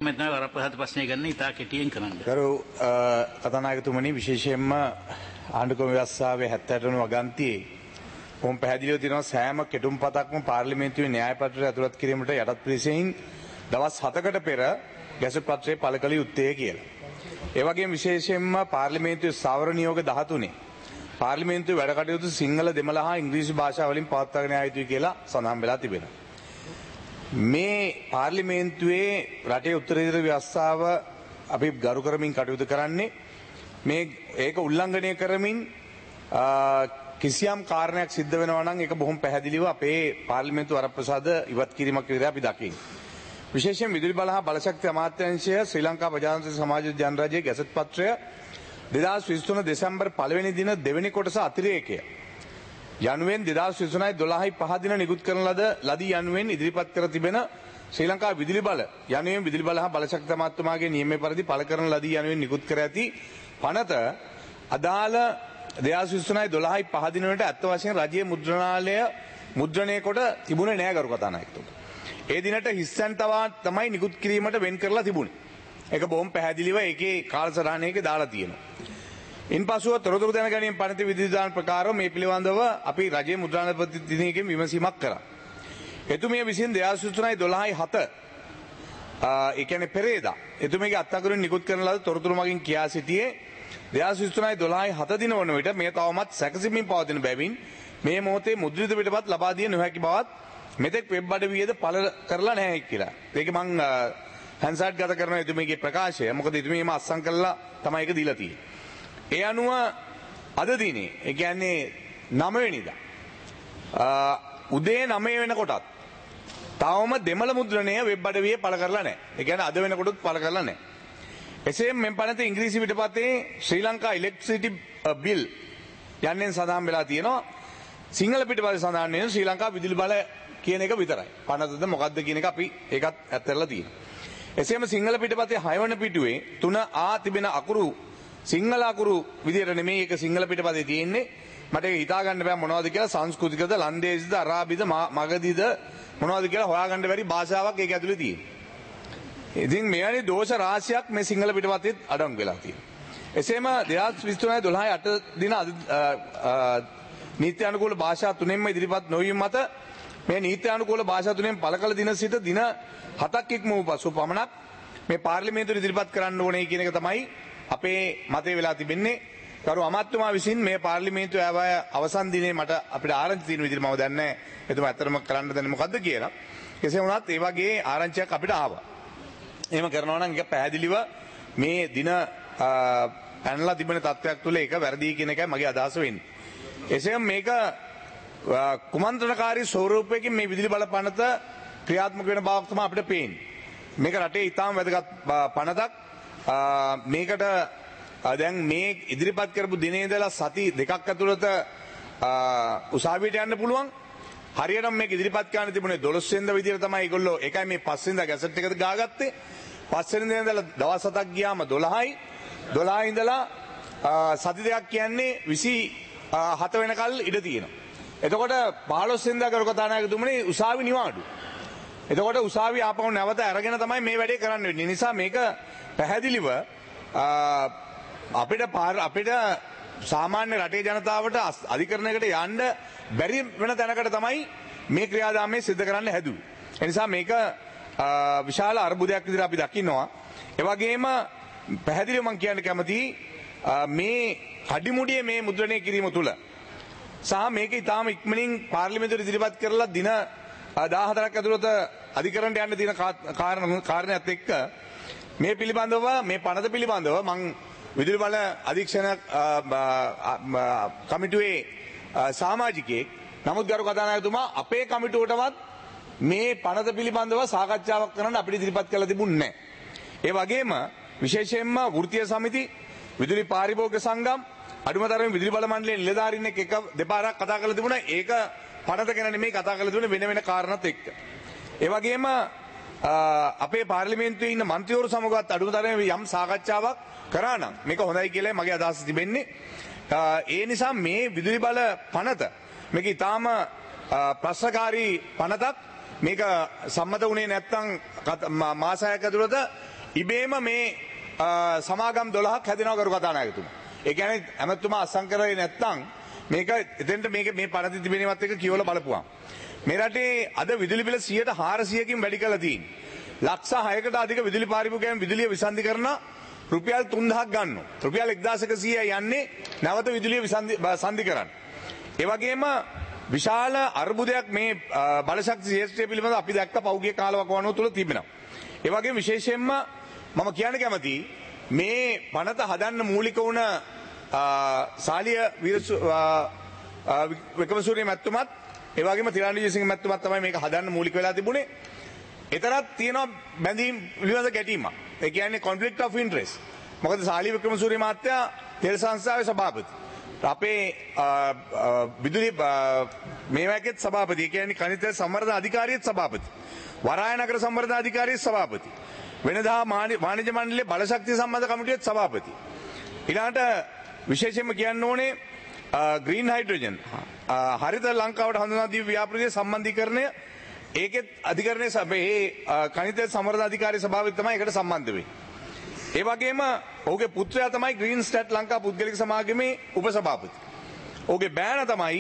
මෙතන වරපහත ප්‍රශ්නය ගන්න ඉතා කෙටියෙන් කරන්න. ගරු කතානායකතුමනි විශේෂයෙන්ම ආණ්ඩුක්‍රම ව්‍යවස්ථාවේ 70 වන වගන්තියේ කොම් පැහැදිලිව තියෙනවා සෑම කෙටුම්පතක්ම පාර්ලිමේන්තුවේ න්‍යාය පත්‍රය ඇතුළත් කිරීමට යටත් පිරිසෙන් දවස් 7කට පෙර ගැසට් පත්‍රය පළ කළ යුත්තේ කියලා. ඒ වගේම විශේෂයෙන්ම පාර්ලිමේන්තුවේ ස්ථාවර නියෝග 13 පාර්ලිමේන්තුවේ වැඩ කටයුතු සිංහල දෙමළ හා ඉංග්‍රීසි භාෂාවලින් පවත්වාගෙන යා යුතුයි කියලා සඳහන් වෙලා තිබෙනවා. මේ පාර්ලිමේන්තුවේ රටේ උත්තරීතර ව්‍යවස්ථාව අපි ගරු කරමින් කටයුතු කරන්නේ මේ ඒක උල්ලංඝනය කරමින් කිසියම් කාරණයක් සිද්ධ වෙනවා නම් ඒක බොහොම පැහැදිලිව අපේ පාර්ලිමේන්තු වරප්‍රසාද ඉවත් කිරීමක් විදිහට අපි දකින්නේ. විශේෂයෙන් විදුලි බල හා බලශක්ති අමාත්‍යාංශය ශ්‍රී ලංකා ප්‍රජාතන්ත්‍ර සමාජ ජනරජයේ ගැසට් පත්‍රය 2023 දෙසැම්බර් 1 වෙනි දින දෙවෙනි කොටස අතිරේකය යනුවෙන් 2023 දින නිකුත් කරන ලදී යනුවෙන් ඉදිරිපත් කර තිබෙන ශ්‍රී ලංකා විදුලි බල යනුවෙන් විදුලි බල හා බලශක්ති අමාත්‍යතුමාගේ නියමයේ පරිදි පළ කරන ලදී යනුවෙන් නිකුත් කර ඇති පනත අදාළ 2023 දින වලට අත් වශයෙන් රජයේ මුද්‍රණාලය මුද්‍රණය කොට තිබුණේ නෑ ගරු කතානායකතුමා. ඒ දිනට හිස්සන් තමයි නිකුත් කිරීමට වෙන් කරලා තිබුණේ. ඒක බොහොම පැහැදිලිව ඒකේ කාලසටහනේක දාලා තියෙනවා. ඉන්පසුව තොරතුරු දැන ගැනීම පනත විධිවිධාන ප්‍රකාරව මේ පිළිබඳව අපි රජයේ මුද්‍රණාධිපති දිනයකින් විමසීමක් කරා. එතුමිය විසින් 2023 ඒ කියන්නේ පෙරේදා එතුමියගේ අත්අඩංගුවෙන් නිකුත් කරන ලද තොරතුරු මගින් කියා සිටියේ 2023 දින වන විට මේ තවමත් සැකසීමෙන් පවතින බැවින් මේ මොහොතේ මුද්‍රිත පිටපත් ලබා දිය නොහැකි බවත් මෙතෙක් වෙබ් අඩවියේද පළ කරලා නැහැ කියලා. ඒක මං හැන්සර්ට් ගත කරන එතුමියගේ ප්‍රකාශය. මොකද එතුමියම අත්සන් කළා තමයි ඒක දීලා තියෙන්නේ. ඒ අනුව අද දිනේ ඒ කියන්නේ 9 වෙනිදා උදේ 9 වෙනකොටත් තවම දෙමළ මුද්‍රණය වෙබ් අඩවියේ පළ කරලා නැහැ. ඒ කියන්නේ අද වෙනකොටත් පළ කරලා නැහැ. එසේම මෙම් පනත ඉංග්‍රීසි පිටපතේ ශ්‍රී ලංකා ඉලෙක්ට්‍රිසිටි බිල් යන්නෙන් සඳහන් වෙලා තියෙනවා. සිංහල පිටපතේ සඳහන් වෙන ශ්‍රී ලංකා විදුලි බල කියන එක විතරයි. පනතද මොකද්ද කියන එක අපි ඒකත් ඇත්තරලා තියෙනවා. එසේම සිංහල පිටපතේ 6 වන පිටුවේ 3A තිබෙන අකුරු සිංහල අකුරු විදියට නෙමෙයි ඒක සිංහල පිටපතේ තියෙන්නේ. මට ඒක හිතා ගන්න බෑ මොනවද කියලා සංස්කෘතිකද ලන්දේසිද අරාබිද මගධිද මොනවද කියලා හොයාගන්න බැරි භාෂාවක් ඒක ඇතුලේ තියෙනවා. ඉතින් මෙවැනි දෝෂ රාශියක් මේ සිංහල පිටපතේ අඩංගු වෙලා තියෙනවා. එසේම 2023 දින නීති අනුකූල භාෂා තුනෙන්ම ඉදිරිපත් නොවීම මත මේ නීති අනුකූල භාෂා තුනෙන් පළ කළ දින සිට දින 7ක් ඉක්ම වූ පසු පමණක් මේ පාර්ලිමේන්තුවේ ඉදිරිපත් කරන්න ඕනේ කියන එක තමයි අපේ මතය වෙලා තිබෙන්නේ. කරු අමාත්‍යතුමා විසින් මේ පාර්ලිමේන්තුවේ අවසන් දිනේ මට අපිට ආරංචි තියෙන විදිහට මම දන්නේ නැහැ. එතුමා ඇත්තටම කරන්න දන්නේ මොකද්ද කියලා. කෙසේ වුණත් ඒ වගේ ආරංචියක් අපිට ආවා. එහෙම කරනවා නම් ඒක පැහැදිලිව මේ දින පැනලා තිබෙන තත්ත්වයක් තුළ ඒක වැරදි කියන එකයි මගේ අදහස වෙන්නේ. එසේම මේක කුමන්ත්‍රණකාරී ස්වරූපයකින් මේ විදුලි බල පනත ක්‍රියාත්මක වෙන බවක් තමයි අපිට පේන්නේ. මේක රටේ ඉතාම වැදගත් පනතක්. මේකට දැන් මේ ඉදිරිපත් කරපු දිනේ ඉඳලා සති දෙකක් ඇතුළත උසාවියට යන්න පුළුවන්. හරියටම මේක ඉදිරිපත් කරන්න තිබුණේ 12 වෙනිදා විදිහට තමයි ඒගොල්ලෝ ඒකයි මේ 5 වෙනිදා ගැසට් එකට ගාගත්තේ. 5 වෙනිදා ඉඳලා දවස් 7ක් ගියාම 12යි 12 ඉඳලා සති දෙකක් කියන්නේ 27 වෙනකල් ඉඩ තියෙනවා. එතකොට 15 වෙනිදා කරු කතානායකතුමනි උසාවි නිවාඩු. එතකොට උසාවි ආපහු නැවත අරගෙන තමයි මේ වැඩේ කරන්න වෙන්නේ. නිසා මේක පැහැදිලිව අපිට සාමාන්‍ය රටේ ජනතාවට අධිකරණයකට යන්න බැරි වෙන තැනකට තමයි මේ ක්‍රියාදාමය සිද්ධ කරන්න හැදුවේ. ඒ නිසා මේක විශාල අර්බුදයක් විදිහට අපි දකිනවා. ඒ වගේම පැහැදිලිව මම කියන්න කැමතියි මේ කඩිමුඩියේ මේ මුද්‍රණය කිරීම තුළ සහ මේක ඊටාම ඉක්මනින් පාර්ලිමේන්තුවට ඉදිරිපත් කරලා දින 14ක් ඇතුළත අධිකරණයට යන්න තියෙන කාරණාත් එක්ක මේ පිළිබඳව මේ පනත පිළිබඳව මම විදුලි බල අධීක්ෂණ කමිටුවේ සමාජිකයෙක් නමුත් ගරු කතානායකතුමා අපේ කමිටුවටවත් මේ පනත පිළිබඳව සාකච්ඡාවක් කරන්න අපිට ඉදිරිපත් කළ තිබුණේ නැහැ. ඒ වගේම විශේෂයෙන්ම වෘත්තීය සමිති විදුලි පාරිභෝගික සංගම් අඩුම තරමේ විදුලි බල මණ්ඩලයේ නිලධාරීන් එක්ක දෙපාරක් කතා කරලා තිබුණා. ඒක පනත ගැන නෙමෙයි කතා කරලා තිබුණේ වෙන කාරණාත් එක්ක. ඒ වගේම අපේ පාර්ලිමේන්තුවේ ඉන්න මන්ත්‍රීවරු සමගත් අඩුම තරමේ යම් සාකච්ඡාවක් කරා නම් මේක හොඳයි කියලා මගේ අදහස තිබෙන්නේ. ඒ නිසා මේ විදුලි බල පනත මේක ඊටාම ප්‍රශ්නකාරී පනතක්. මේක සම්මත වුණේ නැත්නම් මාස 6ක ඇතුළත ඉබේම මේ සමාගම් 12ක් හැදෙනවා කරු කතානායකතුමා. ඒ කියන්නේ ඇමතුමා අසං කරේ නැත්නම් මේක එතෙන්ට මේක මේ පනති තිබෙනවත් එක කියවලා බලපුවා. මේ රටේ අද විදුලි බිල 400කින් වැඩි කරලා තියෙන්නේ. ලක්ෂ 6කට අධික විදුලි පාරිභෝගිකයන් විදුලිය විසන්ධි කරන රුපියල් 3000ක් ගන්නවා. රුපියල් 1100යි යන්නේ නැවත විදුලිය විසන්ධි කරන්න. ඒ වගේම විශාල අර්බුදයක් මේ බලශක්ති ශේෂ්ත්‍රය පිළිබඳව අපි දැක්ක පෞද්ගලික කාලවකවානුව තුළ තිබෙනවා. ඒ වගේම විශේෂයෙන්ම මම කියන්න කැමතියි මේ පනත හදන්න මූලික වුණ සාලිය වික්‍රමසූරිය මැතිතුමත් ඒ වගේම තිරාණ විජේසිංහ මැතිතුමත් තමයි මේක හදන්න මූලික වෙලා තිබුණේ. එතරම් තියෙනවා බැඳීම් පිළිබඳ ගැටීමක්. ඒ කියන්නේ conflict of interest. මොකද සාලිය වික්‍රමසූරිය මහත්තයා තෙල් සංස්ථාවේ සභාපති. අපේ විදුලි මේවැකෙත් සභාපති. ඒ කියන්නේ කනිත සංවර්ධන අධිකාරියේත් සභාපති. වරාය නගර සංවර්ධන අධිකාරියේ සභාපති. වෙනදා වාණිජ්‍ය මණ්ඩලයේ බලශක්තිය සම්බන්ධ කමිටුවේ සභාපති. ඊළාට විශේෂයෙන්ම කියන්න ඕනේ ග්‍රීන් හයිඩ්‍රජන් හරිත ලංකාවට හඳුනා දීම ව්‍යාපෘතියේ සම්බන්ධීකරණය ඒකෙත් අධිකරණයේ සභාවේ කනිත සංවර්ධන අධිකාරිය සභාවෙත් තමයි ඒකට සම්බන්ධ වෙන්නේ. ඒ වගේම ඔහුගේ පුත්‍රයා තමයි ග්‍රීන් ස්ටැට් ලංකා පුද්ගලික සමාගමේ උපසභාපති. ඔහුගේ බෑනා තමයි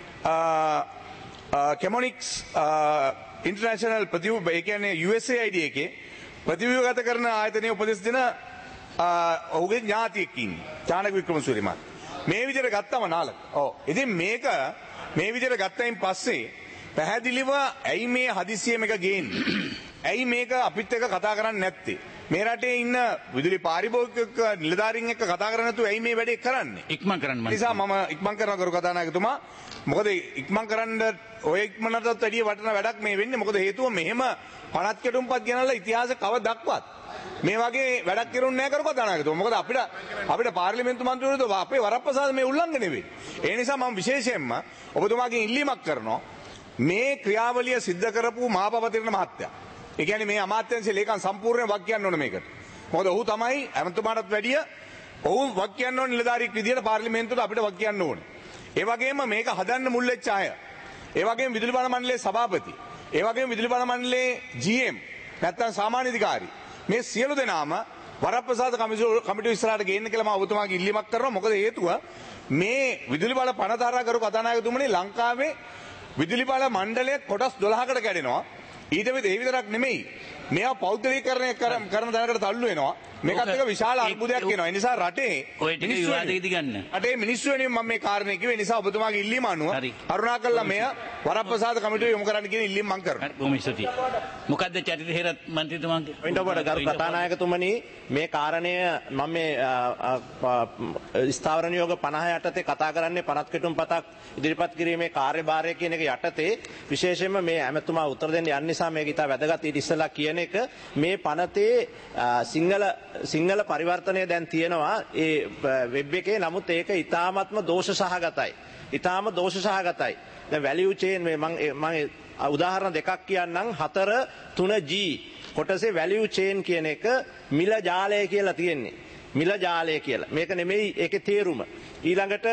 කෙමොනික්ස් ඉන්ටර්නැෂනල් ඒ කියන්නේ USAID එකේ ප්‍රතිව්‍යුහගත කරන ආයතනයේ උපදෙස් දෙන ඔහුගේ ඥාතියෙක් ඉන්නේ. චානක වික්‍රමසූරිය මහත්මයා. මේ විදිහට ගත්තම නාලක. ඔව්. ඉතින් මේක මේ විදිහට ගත්තයින් පස්සේ පැහැදිලිව ඇයි මේ හදිසියෙ මේක ගේන්නේ? ඇයි මේක අපිත් එක්ක කතා කරන්නේ නැත්තේ? මේ රටේ ඉන්න විදුලි පාරිභෝගික නිලධාරීන් එක්ක කතා කරන්නේ නැතුව ඇයි මේ වැඩේ කරන්නේ? ඉක්මන් කරන්න මම. නිසා මම ඉක්මන් කරනවා කරු කතානායකතුමා. මොකද ඉක්මන් කරන්න ඔය ඉක්මනටත් වැඩිය වටින වැඩක් මේ වෙන්නේ. මොකද හේතුව මෙහෙම පනත් කෙටුම්පත් ගෙනල්ලා ඉතිහාස කවදක්වත් මේ වගේ වැඩක් කරුන්නේ නැහැ කරු කතානායකතුමා. මොකද අපිට පාර්ලිමේන්තු මන්ත්‍රීවරුන්ට අපේ වරප්‍රසාද මේ උල්ලංඝනය වෙන්නේ. ඒ නිසා මම විශේෂයෙන්ම ඔබතුමාගෙන් ඉල්ලීමක් කරනවා මේ ක්‍රියාවලිය සිද්ධ කරපු මහාපතිරණ මහත්තයා. ඒ කියන්නේ මේ අමාත්‍යාංශයේ ලේකම් සම්පූර්ණයෙන් වක් කියන්න ඕන මේකට. මොකද ඔහු තමයි ඇමතුමාටත් වැඩිය ඔහු වක් කියන්න ඕන නිලධාරියෙක් විදියට පාර්ලිමේන්තුවට අපිට වක් කියන්න ඕනේ. ඒ වගේම මේක හදන්න මුල් වෙච්ච අය. ඒ වගේම විදුලි බල මණ්ඩලයේ සභාපති. ඒ වගේම විදුලි බල මණ්ඩලයේ GM නැත්නම් සාමාන්‍ය අධිකාරී. මේ සියලු දෙනාම වරප්‍රසාද කමිටුව ඉස්සරහට ගේන්න කියලා මම ඔබතුමාගේ ඉල්ලීමක් කරනවා. මොකද හේතුව මේ විදුලි බල පනතරා කරු කතානායකතුමනි ලංකාවේ විදුලි බල මණ්ඩලය කොටස් 12කට කැඩෙනවා. ඊට විතරක් නෙමෙයි. මේවා පෞද්ගලීකරණය කරන තැනකට තල්ලු වෙනවා. මේකත් එක විශාල අර්බුදයක් වෙනවා. ඒ නිසා රටේ මිනිස්සු වෙනුවෙන් මම මේ කාරණේ කිව්වේ. ඒ නිසා ඔබතුමාගේ ඉල්ලීම අනුව කරුණාකරලා මෙය වරප්‍රසාද කමිටුවේ යොමු කරන්න කියන ඉල්ලීම මම කරනවා. බොහොම ස්තුතියි. මොකද්ද චරිත හේරත් මන්ත්‍රීතුමාගේ? වෙනකොට ගරු කතානායකතුමනි මේ කාරණය මම මේ ස්ථාවර නියෝග 50 යටතේ කතා කරන්නේ පනත් කෙටුම්පතක් ඉදිරිපත් කිරීමේ කාර්යභාරය කියන එක යටතේ විශේෂයෙන්ම මේ ඇමතුමා උත්තර දෙන්න යන නිසා මේක ඉතා වැදගත්. ඊට ඉස්සෙල්ලා කියන එක මේ පනතේ සිංහල පරිවර්තනය දැන් තියෙනවා ඒ වෙබ් එකේ. නමුත් ඒක ඉතාමත්ම දෝෂ සහගතයි. ඉතාම දෝෂ සහගතයි. දැන් වැලියු චේන් මේ මම උදාහරණ දෙකක් කියන්නම්. 4.3G කොටසේ වැලියු චේන් කියන එක මිල ජාලය කියලා තියෙන්නේ. මිල ජාලය කියලා. මේක නෙමෙයි ඒකේ තේරුම. ඊළඟට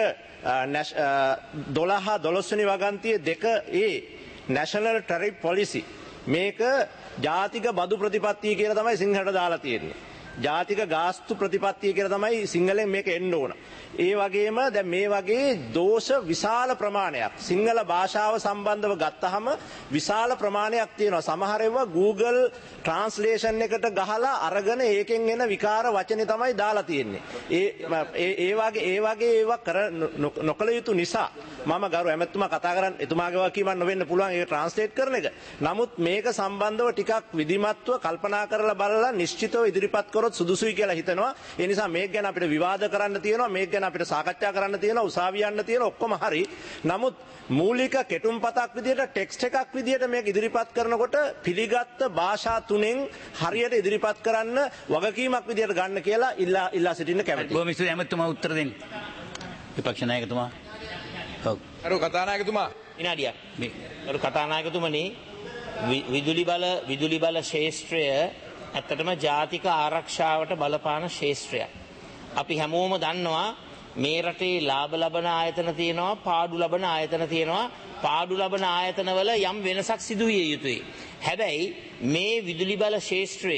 12 වෙනි වගන්තියේ 2A National Tariff Policy මේක ජාතික බදු ප්‍රතිපත්තිය කියලා තමයි සිංහලට දාලා තියෙන්නේ. ජාතික ගාස්තු ප්‍රතිපත්තිය කියලා තමයි සිංහලෙන් මේක එන්න ඕන. ඒ වගේම දැන් මේ වගේ දෝෂ විශාල ප්‍රමාණයක් සිංහල භාෂාව සම්බන්ධව ගත්තහම විශාල ප්‍රමාණයක් තියෙනවා. සමහර ඒවා Google translation එකට ගහලා අරගෙන ඒකෙන් එන විකාර වචනේ තමයි දාලා තියෙන්නේ. ඒ වගේ ඒවා කර නොකළ යුතු නිසා මම ගරු ඇමතුමා කතා කරන් එතුමාගේ වකීමක් නොවෙන්න පුළුවන් ඒක ට්‍රාන්ස්ලේට් කරන එක. නමුත් මේක සම්බන්ධව ටිකක් විධිමත්ව කල්පනා කරලා බලලා නිශ්චිතව ඉදිරිපත් කරොත් සුදුසුයි කියලා හිතනවා. ඒ නිසා මේක ගැන අපිට විවාද කරන්න තියෙනවා. මේක ගැන අපිට සාකච්ඡා කරන්න තියෙනවා. උසාවිය යන්න තියෙනවා. ඔක්කොම හරි. නමුත් මූලික කෙටුම්පතක් විදියට ටෙක්ස්ට් එකක් විදියට මේක ඉදිරිපත් කරනකොට පිළිගත් භාෂා තුනෙන් හරියට ඉදිරිපත් කරන්න වගකීමක් විදියට ගන්න කියලා ඉල්ලා සිටින්න කැමැතියි. බොහොම ස්තුතියි ඇමතුමා උත්තර දෙන්න. විපක්ෂ 나යකතුමා. ඔව්. කරු කතානායකතුමා විනාඩියක්. කරු කතානායකතුමනි විදුලි බල ශේෂ්ත්‍රය ඇත්තටම ජාතික ආරක්ෂාවට බලපාන ශේෂ්ත්‍රයක්. අපි හැමෝම දන්නවා මේ රටේ ලාභ ලබන ආයතන තියෙනවා, පාඩු ලබන ආයතන තියෙනවා. පාඩු ලබන ආයතනවල යම් වෙනසක් සිදු විය යුතුයි. හැබැයි මේ විදුලි බල ශේෂ්ත්‍රයේ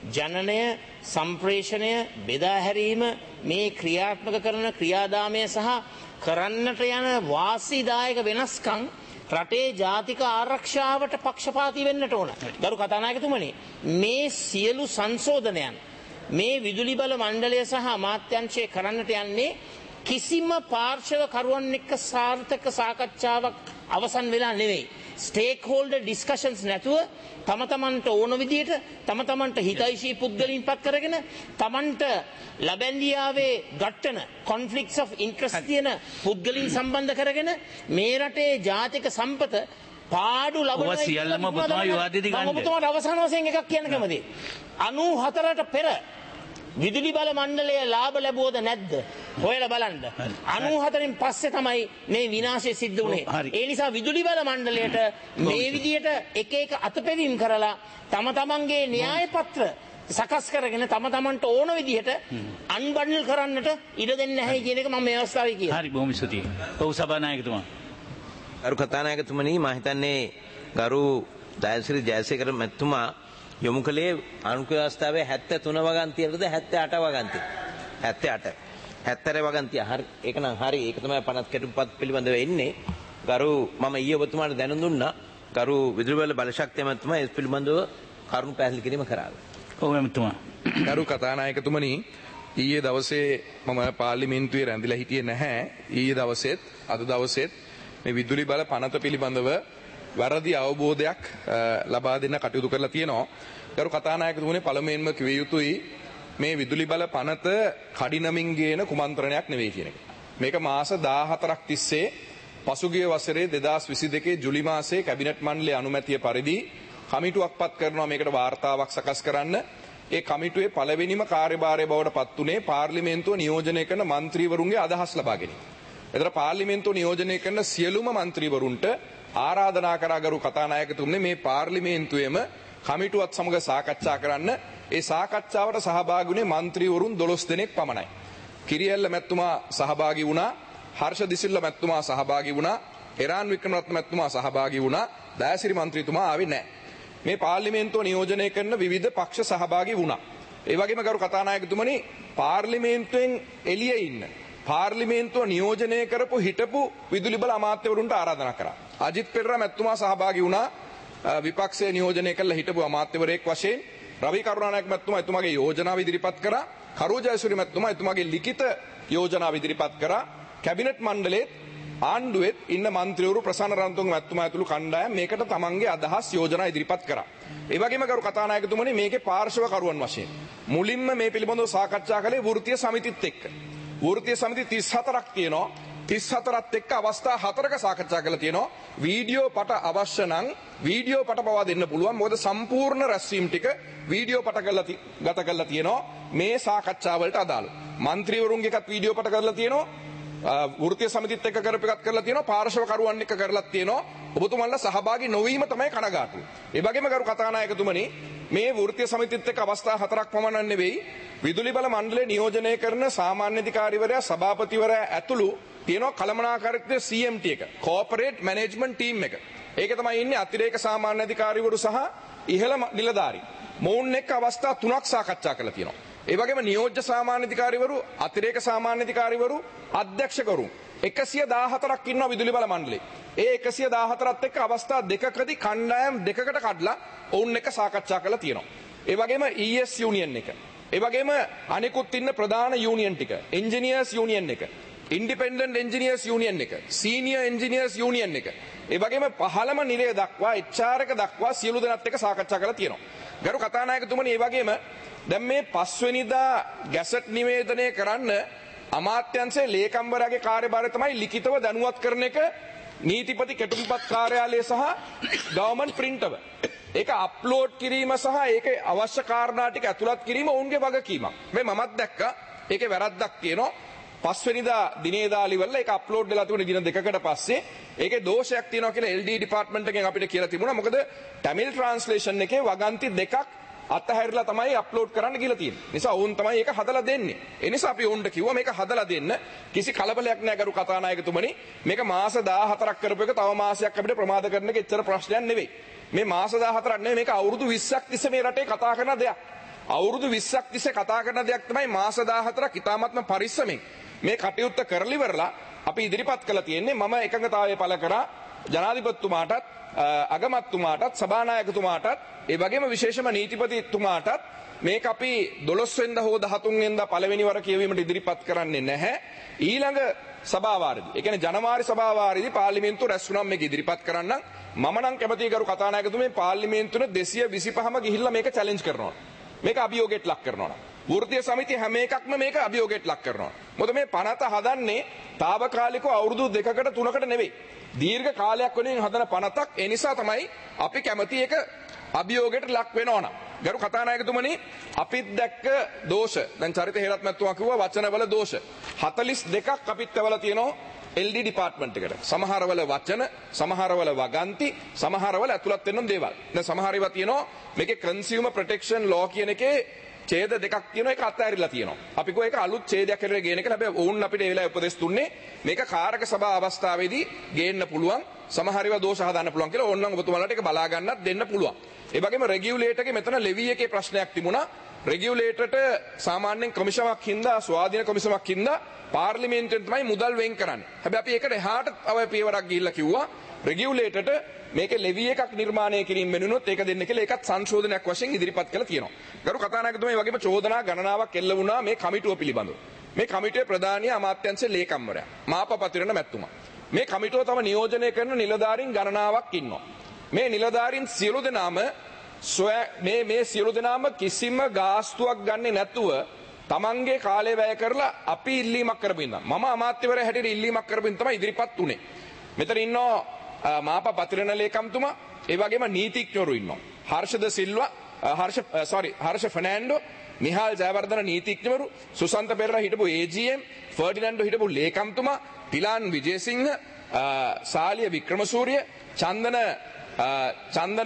ජනනය සම්ප්‍රේෂණය බෙදා හැරීම මේ ක්‍රියාත්මක කරන ක්‍රියාදාමය සහ කරන්නට යන වාසිදායක වෙනස්කම් රටේ ජාතික ආරක්ෂාවට පක්ෂපාතී වෙන්නට ඕන. ගරු කතානායකතුමනි, මේ සියලු සංශෝධනයන් මේ විදුලි බල මණ්ඩලය සහ අමාත්‍යංශය කරන්නට යන්නේ කිසිම පාර්ශව කරුවන් එක්ක සාර්ථක සාකච්ඡාවක් අවසන් වෙලා නෙවෙයි. ස්ටේක් හෝල්ඩර් ඩිස්කෂන්ස් නැතුව තම තමන්ට ඕන විදියට තම තමන්ට හිතයිශී පුද්ගලයන් පත් කරගෙන තමන්ට ලබැන්දියාවේ ගට්ටන කොන්ෆ්ලික්ට්ස් ඔෆ් ඉන්ට්‍රස්ට් තියෙන පුද්ගලයන් සම්බන්ධ කරගෙන මේ රටේ ජාතික සම්පත පාඩු ලබන සියල්ලම ඔබතුමා විවාදයේදී ගන්න. ඔබතුමාට අවසාන වශයෙන් එකක් කියන්න කැමතියි. 94ට පෙර විදුලි බල මණ්ඩලය ලාභ ලැබුවද නැද්ද? හොයලා බලන්න. 94න් පස්සේ තමයි මේ විනාශය සිද්ධ වුණේ. ඒ නිසා විදුලි බල මණ්ඩලයට මේ විදියට එක එක අතපෙවීම් කරලා තම තමන්ගේ න්‍යාය පත්‍ර සකස් කරගෙන තම තමන්ට ඕන විදිහට අන්බන්ඩල් කරන්නට ඉඩ දෙන්නේ නැහැ කියන එක මම මේ අවස්ථාවේ කියනවා. හරි, බොහොම ස්තුතියි. ඔව් සභානායකතුමා. ගරු කතානායකතුමනි, මම හිතන්නේ ගරු දයසිරි ජයසේකර මැතිතුමා යොමු කළේ ආණ්ඩුක්‍රම ව්‍යවස්ථාවේ 73 වගන්තියටද 78 වගන්තිය. 78. 70 වගන්තිය. හරි. ඒක නම් හරි. ඒක තමයි පනත් කැටුම්පත් පිළිබඳව එන්නේ. ගරු මම ඊයේ ඔබතුමාට දැනුම් දුන්නා. ගරු විදුලි බල බලශක්තිය මැතිතුමා ඒ පිළිබඳව කරුණු පැහැදිලි කිරීම කරා. ඔව් මැතිතුමා. ගරු කතානායකතුමනි, ඊයේ දවසේ මම පාර්ලිමේන්තුවේ රැඳිලා හිටියේ නැහැ. ඊයේ දවසෙත් අද දවසෙත් මේ විදුලි බල පනත පිළිබඳව වැරදි අවබෝධයක් ලබා දෙන්න කටයුතු කරලා තියෙනවා. ගරු කතානායකතුමනි, පළමුවෙන්ම කිව යුතුයි මේ විදුලි බල පනත කඩිනමින් ගේන කුමන්ත්‍රණයක් නෙවෙයි කියන එක. මේක මාස 14ක් තිස්සේ පසුගිය වසරේ 2022 ජුලි මාසයේ කැබිනට් මණ්ඩලයේ අනුමැතිය පරිදි කමිටුවක් පත් කරනවා මේකට වාර්තාවක් සකස් කරන්න. ඒ කමිටුවේ පළවෙනිම කාර්යභාරය බවට පත් වුණේ පාර්ලිමේන්තුව නියෝජනය කරන මන්ත්‍රීවරුන්ගේ අදහස් ලබා ගැනීම. එතන පාර්ලිමේන්තුව නියෝජනය කරන සියලුම මන්ත්‍රීවරුන්ට ආරාධනා කරා ගරු කතානායකතුමනි මේ පාර්ලිමේන්තුවේම කමිටුවත් සමග සාකච්ඡා කරන්න. ඒ සාකච්ඡාවට සහභාගී වුණේ මන්ත්‍රීවරුන් 12 දෙනෙක් පමණයි. කිරියල්ල මැතිතුමා සහභාගී වුණා, හර්ෂ දිසිල්ල මැතිතුමා සහභාගී වුණා, එරාන් වික්‍රමරත්න මැතිතුමා සහභාගී වුණා, දයාසිරි මන්ත්‍රීතුමා ආවේ නැහැ. මේ පාර්ලිමේන්තුව නියෝජනය කරන විවිධ පක්ෂ සහභාගී වුණා. ඒ වගේම ගරු කතානායකතුමනි, පාර්ලිමේන්තුවෙන් එළියේ ඉන්න පාර්ලිමේන්තුව නියෝජනය කරපු හිටපු විදුලි බල අමාත්‍යවරුන්ට ආරාධනා කරා. අජිත් පෙරේරා මැතිතුමා සහභාගී වුණා විපක්ෂයේ නියෝජනය කළ හිටපු අමාත්‍යවරයෙක් වශයෙන්. රවි කරුණානායක මැතිතුමා එතුමාගේ යෝජනාව ඉදිරිපත් කරා. කරු ජයසූරිය මැතිතුමා එතුමාගේ ලිඛිත යෝජනාව ඉදිරිපත් කරා. කැබිනට් මණ්ඩලයේ ආණ්ඩුවෙත් ඉන්න මන්ත්‍රීවරු ප්‍රසන්න රණතුංග මැතිතුමා ඇතුළු කණ්ඩායම් මේකට තමන්ගේ අදහස් යෝජනා ඉදිරිපත් කරා. ඒ වගේම ගරු කතානායකතුමනි, මේකේ පාර්ශව කරුවන් වශයෙන් මුලින්ම මේ පිළිබඳව සාකච්ඡා කළේ වෘත්තීය සමිතිත් එක්ක. වෘත්තීය සමිති 34ක් තියෙනවා. 34ත් එක්ක අවස්ථා 4ක සාකච්ඡා කරලා තියෙනවා. වීඩියෝ පට අවශ්‍ය නම් වීඩියෝ පට පවා දෙන්න පුළුවන්. මොකද සම්පූර්ණ රැස්වීම ටික වීඩියෝ පට ගත කරලා තියෙනවා මේ සාකච්ඡා වලට අදාළ. මන්ත්‍රීවරුන්ගේ එකත් වීඩියෝ පට කරලා තියෙනවා. වෘත්තීය සමිතිත් එක්ක කරපු එකක් කරලා තියෙනවා. පාර්ශව කරුවන් එක්ක කරලා තියෙනවා. ඔබතුමන්ලා සහභාගී නොවීම තමයි කනගාටුව. ඒ වගේම ගරු කතානායකතුමනි, මේ වෘත්තීය සමිතිත් එක්ක අවස්ථා 4ක් පමණ නෙවෙයි, විදුලි බල මණ්ඩලය නියෝජනය කරන සාමාන්‍ය අධිකාරිවරයා, සභාපතිවරයා ඇතුළු තියෙනවා කළමනාකාරීත්වයේ CMT එක, කෝපරේට් මැනේජ්මන්ට් ටීම් එක. ඒකේ තමයි ඉන්නේ අතිරේක සාමාන්‍ය අධිකාරිවරු සහ ඉහළ නිලධාරීන්. මොවුන් එක්ක අවස්ථා 3ක් සාකච්ඡා කරලා තියෙනවා. ඒ වගේම නියෝජ්‍ය සාමාන්‍ය අධිකාරිවරු, අතිරේක සාමාන්‍ය අධිකාරිවරු, අධ්‍යක්ෂකවරුන් 114ක් ඉන්නවා විදුලි බල මණ්ඩලයේ. ඒ 114ත් එක්ක අවස්ථා දෙකකදී කණ්ඩායම් දෙකකට කඩලා ඔවුන් එක්ක සාකච්ඡා කරලා තියෙනවා. ඒ වගේම ES යුනියන් එක, ඒ වගේම අනිකුත් ඉන්න ප්‍රධාන යුනියන් ටික, එන්ජිනියර්ස් යුනියන් එක, ඉන්ඩිපෙන්ඩන්ට් එන්ජිනියර්ස් යුනියන් එක, සීනියර් එන්ජිනියර්ස් යුනියන් එක, ඒ වගේම පහළම නිරය දක්වා HR එක දක්වා සියලු දෙනාත් එක්ක සාකච්ඡා කරලා තියෙනවා. ගරු කතානායකතුමනි, ඒ වගේම දැන් මේ 5 වෙනිදා ගැසට් නිවේදනය කරන්න අමාත්‍යංශයේ ලේකම්වරයාගේ කාර්යභාරය තමයි ලිඛිතව දැනුවත් කරන එක නීතිපති කෙටුම්පත් කාර්යාලය සහ ගවර්න්මන්ට් ප්‍රින්ටර්. ඒක අප්ලෝඩ් කිරීම සහ ඒකේ අවශ්‍ය කාරණා ටික ඇතුළත් කිරීම ඔවුන්ගේ වගකීමක්. මේ මමත් දැක්කා ඒකේ වැරද්දක් තියෙනවා. 5 වෙනිදා දිනේ දාලිවල ඒක අප්ලෝඩ් වෙලා තිබුණේ දින දෙකකට පස්සේ. ඒකේ දෝෂයක් තියෙනවා කියලා LD ඩිපාර්ට්මන්ට් එකෙන් අපිට කියලා තිබුණා. මොකද ටැමිල් ට්‍රාන්ස්ලේෂන් එකේ වගන්ති දෙකක් අත්හැරලා තමයි අප්ලෝඩ් කරන්න කියලා තියෙන්නේ. නිසා වුන් තමයි ඒක හදලා දෙන්නේ. ඒ නිසා අපි වුන්ට කිව්වා මේක හදලා දෙන්න. කිසි කලබලයක් නැහැ ගරු කතානායකතුමනි. මේක මාස 14ක් කරපු එක තව මාසයක් අපිට ප්‍රමාද කරන එක එච්චර ප්‍රශ්නයක් නෙවෙයි. මේ මාස 14ක් නෙවෙයි, මේක අවුරුදු 20ක් තිස්සේ මේ රටේ කතා කරන දෙයක්. අවුරුදු 20ක් තිස්සේ කතා කරන දෙයක් තමයි මාස 14ක් ඉතාමත්ම පරිස්සමෙන් මේ කටයුත්ත කරලි ඉවරලා අපි ඉදිරිපත් කළා තියෙන්නේ. මම එකඟතාවය පළ කරා ජනාධිපතිතුමාටත් අගමැතිතුමාටත් සභානායකතුමාටත් ඒ වගේම විශේෂම නීතිපතිතුමාටත් මේක අපි 12 වෙනිදා හෝ 13 වෙනිදා පළවෙනි වර කියවීමට ඉදිරිපත් කරන්නේ නැහැ. ඊළඟ සභාවාරයේදී ඒ කියන්නේ ජනවාරි සභාවාරයේදී පාර්ලිමේන්තුව රැස් වුණාම මේක ඉදිරිපත් කරන්න මම නම් කැමතියි ගරු කතානායකතුමේ පාර්ලිමේන්තුවේ 225ම ගිහිල්ලා මේක චැලෙන්ජ් කරනවා. මේක අභියෝගයට ලක් කරනවා. වෘත්තීය සමිතිය හැම එකක්ම මේක අභියෝගයට ලක් කරනවා. මොකද මේ පනත හදන්නේ తాවකාලිකව අවුරුදු 2කට 3කට නෙවෙයි. දීර්ඝ කාලයක් වෙනුවෙන් හදන පනතක්. ඒ නිසා තමයි අපි කැමති ඒක අභියෝගයට ලක් වෙනවා. ගරු කතානායකතුමනි අපිත් දැක්ක දෝෂ දැන් චරිත හේරත් මැතිතුමා කිව්වා වචනවල දෝෂ 42ක් අපිත් ඇවලා තියෙනවා LD ඩිපාර්ට්මන්ට් එකට. සමහරවල වචන, සමහරවල වගන්ති, සමහරවල ඇතුළත් වෙන්න දේවල්. දැන් සමහර ඒවා තියෙනවා මේකේ කන්සියුමර් ප්‍රොටෙක්ෂන් ලෝ කියන එකේ ඡේද දෙකක් තියෙනවා. ඒක අත්හැරිලා තියෙනවා. අපි කෝ ඒක අලුත් ඡේදයක් හැටියට ගේන එක. හැබැයි වුන් අපිට ඒ වෙලාවේ උපදෙස් දුන්නේ මේක කාරක සභා අවස්ථාවේදී ගේන්න පුළුවන්. සමහර ඒවා දෝෂ හදාන්න පුළුවන් කියලා ඕනනම් ඔබතුමාලාට ඒක බලා ගන්නත් දෙන්න පුළුවන්. ඒ වගේම රෙගියුලේටර්ගේ මෙතන ලෙවි එකේ ප්‍රශ්නයක් තිබුණා. රෙගියුලේටර්ට සාමාන්‍යයෙන් කොමිෂමක් හින්දා ස්වාධීන කොමිෂමක් හින්දා පාර්ලිමේන්තුවෙන් තමයි මුදල් වෙන් කරන්නේ. හැබැයි අපි ඒකට එහාට තව පියවරක් ගිහිල්ලා කිව්වා රෙගියුලේටර්ට මේකේ ලෙවි එකක් නිර්මාණය කිරීම වෙනුනොත් ඒක දෙන්න කියලා ඒකත් සංශෝධනයක් වශයෙන් ඉදිරිපත් කළා තියෙනවා. ගරු කතානායකතුමා මේ වගේම චෝදනා ගණනාවක් එල්ල වුණා මේ කමිටුව පිළිබඳව. මේ කමිටුවේ ප්‍රධානී අමාත්‍යාංශ ලේකම්වරයා මාපපතිරණ මැතිතුමා. මේ කමිටුව තම නියෝජනය කරන නිලධාරීන් ගණනාවක් ඉන්නවා. මේ නිලධාරීන් සියලු දෙනාම මේ සියලු දෙනාම කිසිම ගාස්තුවක් ගන්නෙ නැතුව තමන්ගේ කාලය වැය කරලා අපි ඉල්ලීමක් කරපින්දා. මම අමාත්‍යවරයා හැටියට ඉල්ලීමක් කරපින් තමයි ඉදිරිපත් උනේ. මෙතන ඉන්නවා මාප පතිරණ ලේකම්තුමා, ඒ වගේම නීතිඥවරු ඉන්නවා. හර්ෂද සිල්වා, හර්ෂ ෆර්නෑන්ඩෝ, නිහාල් ජයවර්ධන නීතිඥවරු, සුසන්ත පෙරේරා හිටපු AGM, ෆර්ඩිනැන්ඩෝ හිටපු ලේකම්තුමා, තිලාන් විජේසිංහ, සාලිය වික්‍රමසූරිය, චන්දන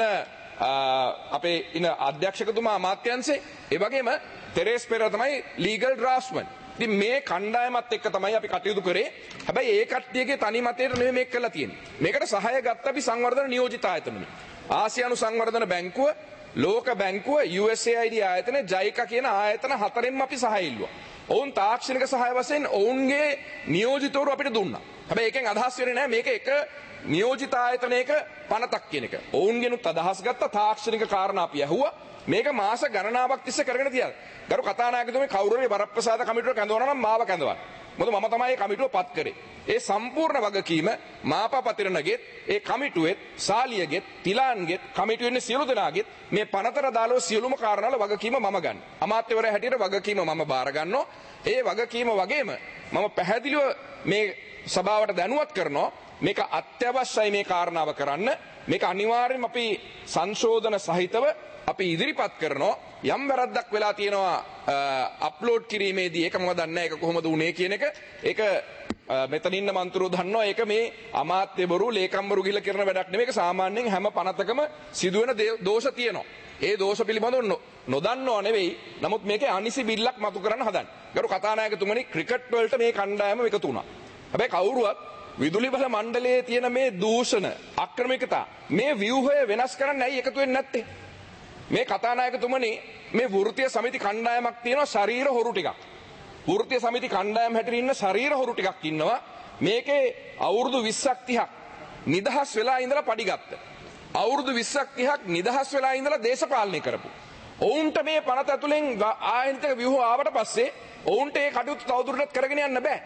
අපේ ඉන අධ්‍යක්ෂකතුමා අමාත්‍යංශේ, ඒ වගේම තෙරේස් පෙරේරා තමයි ලීගල් ඩ්‍රාෆ්ට්මන්. ඉතින් මේ කණ්ඩායමත් එක්ක තමයි අපි කටයුතු කරේ. හැබැයි ඒ කට්ටියගේ තනි මතයට නෙමෙයි මේක කරලා තියෙන්නේ. මේකට සහාය ගත්ත අපි සංවර්ධන නියෝජිත ආයතනවලින්. ආසියානු සංවර්ධන බැංකුව, ලෝක බැංකුව, USAID ආයතන, JICA කියන ආයතන හතරෙන්ම අපි සහාය ඉල්ලුවා. ඔවුන් තාක්ෂණික සහාය වශයෙන් ඔවුන්ගේ නියෝජිතවරු අපිට දුන්නා. හැබැයි ඒකෙන් අදහස් වෙන්නේ නැහැ මේක එක නියෝජිත ආයතනයක පනතක් කියන එක. ඔවුන්ගෙනුත් අදහස් ගත්ත තාක්ෂණික කාරණා අපි ඇහුවා. මේක මාස ගණනාවක් තිස්සේ කරගෙන තියලා. ගරු කතානායකතුමේ කවුරුරේ වරප්‍රසාද කමිටුව කැඳවනවා නම් මාව කැඳවන්න. මොකද මම තමයි මේ කමිටුව පත් කරේ. ඒ සම්පූර්ණ වගකීම මාපපතිරණගෙත්, ඒ කමිටුවෙත්, සාලියගෙත්, තිලාන්ගෙත්, කමිටුවේ ඉන්න සියලු දෙනාගෙත් මේ පනතර දාලෝ සියලුම කාරණාවල වගකීම මම ගන්න. අමාත්‍යවරයා හැටියට වගකීම මම බාර ගන්නවා. ඒ වගකීම වගේම මම පැහැදිලිව මේ සභාවට දැනුවත් කරනවා මේක අත්‍යවශ්‍යයි මේ කාරණාව කරන්න. මේක අනිවාර්යයෙන්ම අපි සංශෝධන සහිතව අපි ඉදිරිපත් කරනවා. යම් වැරද්දක් වෙලා තියෙනවා අප්ලෝඩ් කිරීමේදී ඒක මම දන්නේ නැහැ ඒක කොහොමද වුනේ කියන එක. ඒක මෙතන ඉන්න මන්ත්‍රෝ දන්නවා ඒක මේ අමාත්‍යවරු ලේකම්වරු ගිහිල්ලා කරන වැඩක් නෙමෙයි. ඒක සාමාන්‍යයෙන් හැම පනතකම සිදුවෙන දෝෂ තියෙනවා. ඒ දෝෂ පිළිබඳව නොදන්නව නෙවෙයි. නමුත් මේකේ අනිසි බිල්ලක් මතු කරන්න හදන්නේ. ගරු කතානායකතුමනි ක්‍රිකට් වලට මේ කණ්ඩායම එකතු වුණා. හැබැයි කවුරුවත් විදුලි බල මණ්ඩලයේ තියෙන මේ දූෂණ, අක්‍රමිකතා, මේ ව්‍යුහය වෙනස් කරන්න ඇයි එකතු වෙන්නේ නැත්තේ? මේ කතානායකතුමනි මේ වෘත්තීය සමිති කණ්ඩායමක් තියෙනවා ශරීර හොරු ටිකක්. වෘත්තීය සමිති කණ්ඩායම හැටියට ඉන්න ශරීර හොරු ටිකක් ඉන්නවා. මේකේ අවුරුදු 20ක් 30ක් නිදහස් වෙලා ඉඳලා පඩිගත්ත. අවුරුදු 20ක් 30ක් නිදහස් වෙලා ඉඳලා දේශපාලනය කරපු. ඔවුන්ට මේ පනත ඇතුලෙන් ආයනික ව්‍යුහ ආවට පස්සේ ඔවුන්ට ඒ කටයුතු තවදුරටත් කරගෙන යන්න බෑ.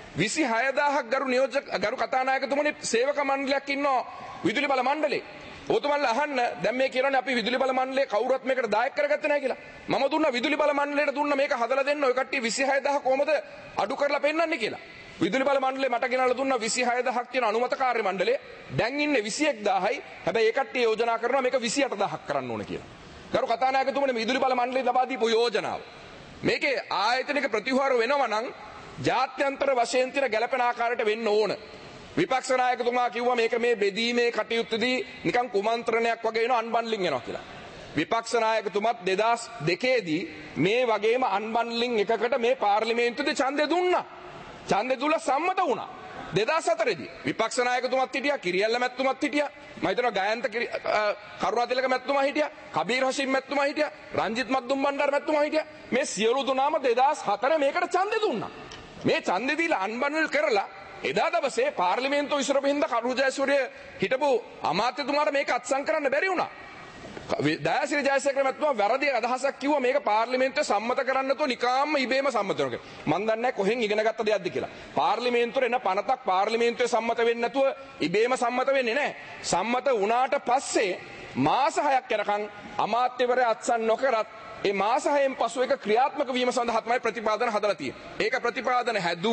26000ක් ගරු කතානායකතුමනි සේවක මණ්ඩලයක් ඉන්නවා විදුලි බල මණ්ඩලේ. ඔතුමන්ලා අහන්න දැන් මේ කියනවානේ අපි විදුලි බල මණ්ඩලේ කවුරුත් මේකට දායක කරගත්තේ නැහැ කියලා. මම දුන්නා විදුලි බල මණ්ඩලයට දුන්නා මේක හදලා දෙන්න ඔය කට්ටිය 26000 කොහමද අඩු කරලා පෙන්නන්නේ කියලා. විදුලි බල මණ්ඩලේ මට ගෙනල්ලා දුන්නා 26000ක් තියෙන අනුමත කාර්ය මණ්ඩලේ. දැන් ඉන්නේ 21000යි. හැබැයි ඒ කට්ටිය යෝජනා කරනවා මේක 28000ක් කරන්න ඕන කියලා. ගරු කතානායකතුමනි මේ විදුලි බල මණ්ඩලේ ලබා දීපු යෝජනාව. මේකේ ආයතනික ප්‍රතිහාර වෙනවා නම් ජාත්‍යන්තර වශයෙන් තියෙන ගැළපෙන ආකාරයට වෙන්න ඕන. විපක්ෂ නායකතුමා කිව්වා මේක මේ බෙදීමේ කටයුත්තේදී නිකන් කුමන්ත්‍රණයක් වගේ වෙන අන්බන්ඩලින් යනවා කියලා. විපක්ෂ නායකතුමත් 2002 දී මේ වගේම අන්බන්ඩලින් එකකට මේ පාර්ලිමේන්තුවේ ඡන්දය දුන්නා. ඡන්දය දුලා සම්මත වුණා. 2004 දී විපක්ෂ නායකතුමත් හිටියා, කිරියල්ල මැතිතුමත් හිටියා, මම හිතනවා ගයන්ත කරුණාතිලක මැතිතුමා හිටියා, කබීර් හෂිම් මැතිතුමා හිටියා, රංජිත් මද්දුම් බණ්ඩාර මැතිතුමා හිටියා. මේ සියලු දෙනාම 2004 මේකට ඡන්දෙ දුන්නා. මේ ඡන්දෙ දීලා අන්බන්ල් කරලා එදා දවසේ පාර්ලිමේන්තුව විසිරපු හින්දා කරු ජයසූරිය හිටපු අමාත්‍යතුමාට මේක අත්සන් කරන්න බැරි වුණා. දයාසිරි ජයසේකර මැතිතුමා වැරදි අදහසක් කිව්වා මේක පාර්ලිමේන්තුවේ සම්මත කරන්න නැතුව නිකාම්ම ඉබේම සම්මත කරනවා. මම දන්නේ නැහැ කොහෙන් ඉගෙන ගත්ත දෙයක්ද කියලා. පාර්ලිමේන්තුවේ එන පනතක් පාර්ලිමේන්තුවේ සම්මත වෙන්නේ නැතුව ඉබේම සම්මත වෙන්නේ නැහැ. සම්මත වුණාට පස්සේ මාස 6ක් යනකම් අමාත්‍යවරයා අත්සන් නොකරත් ඒ මාස 6න් පසු එක ක්‍රියාත්මක වීම සඳහා තමයි ප්‍රතිපාදන හදලා තියෙන්නේ. ඒක ප්‍රතිපාදන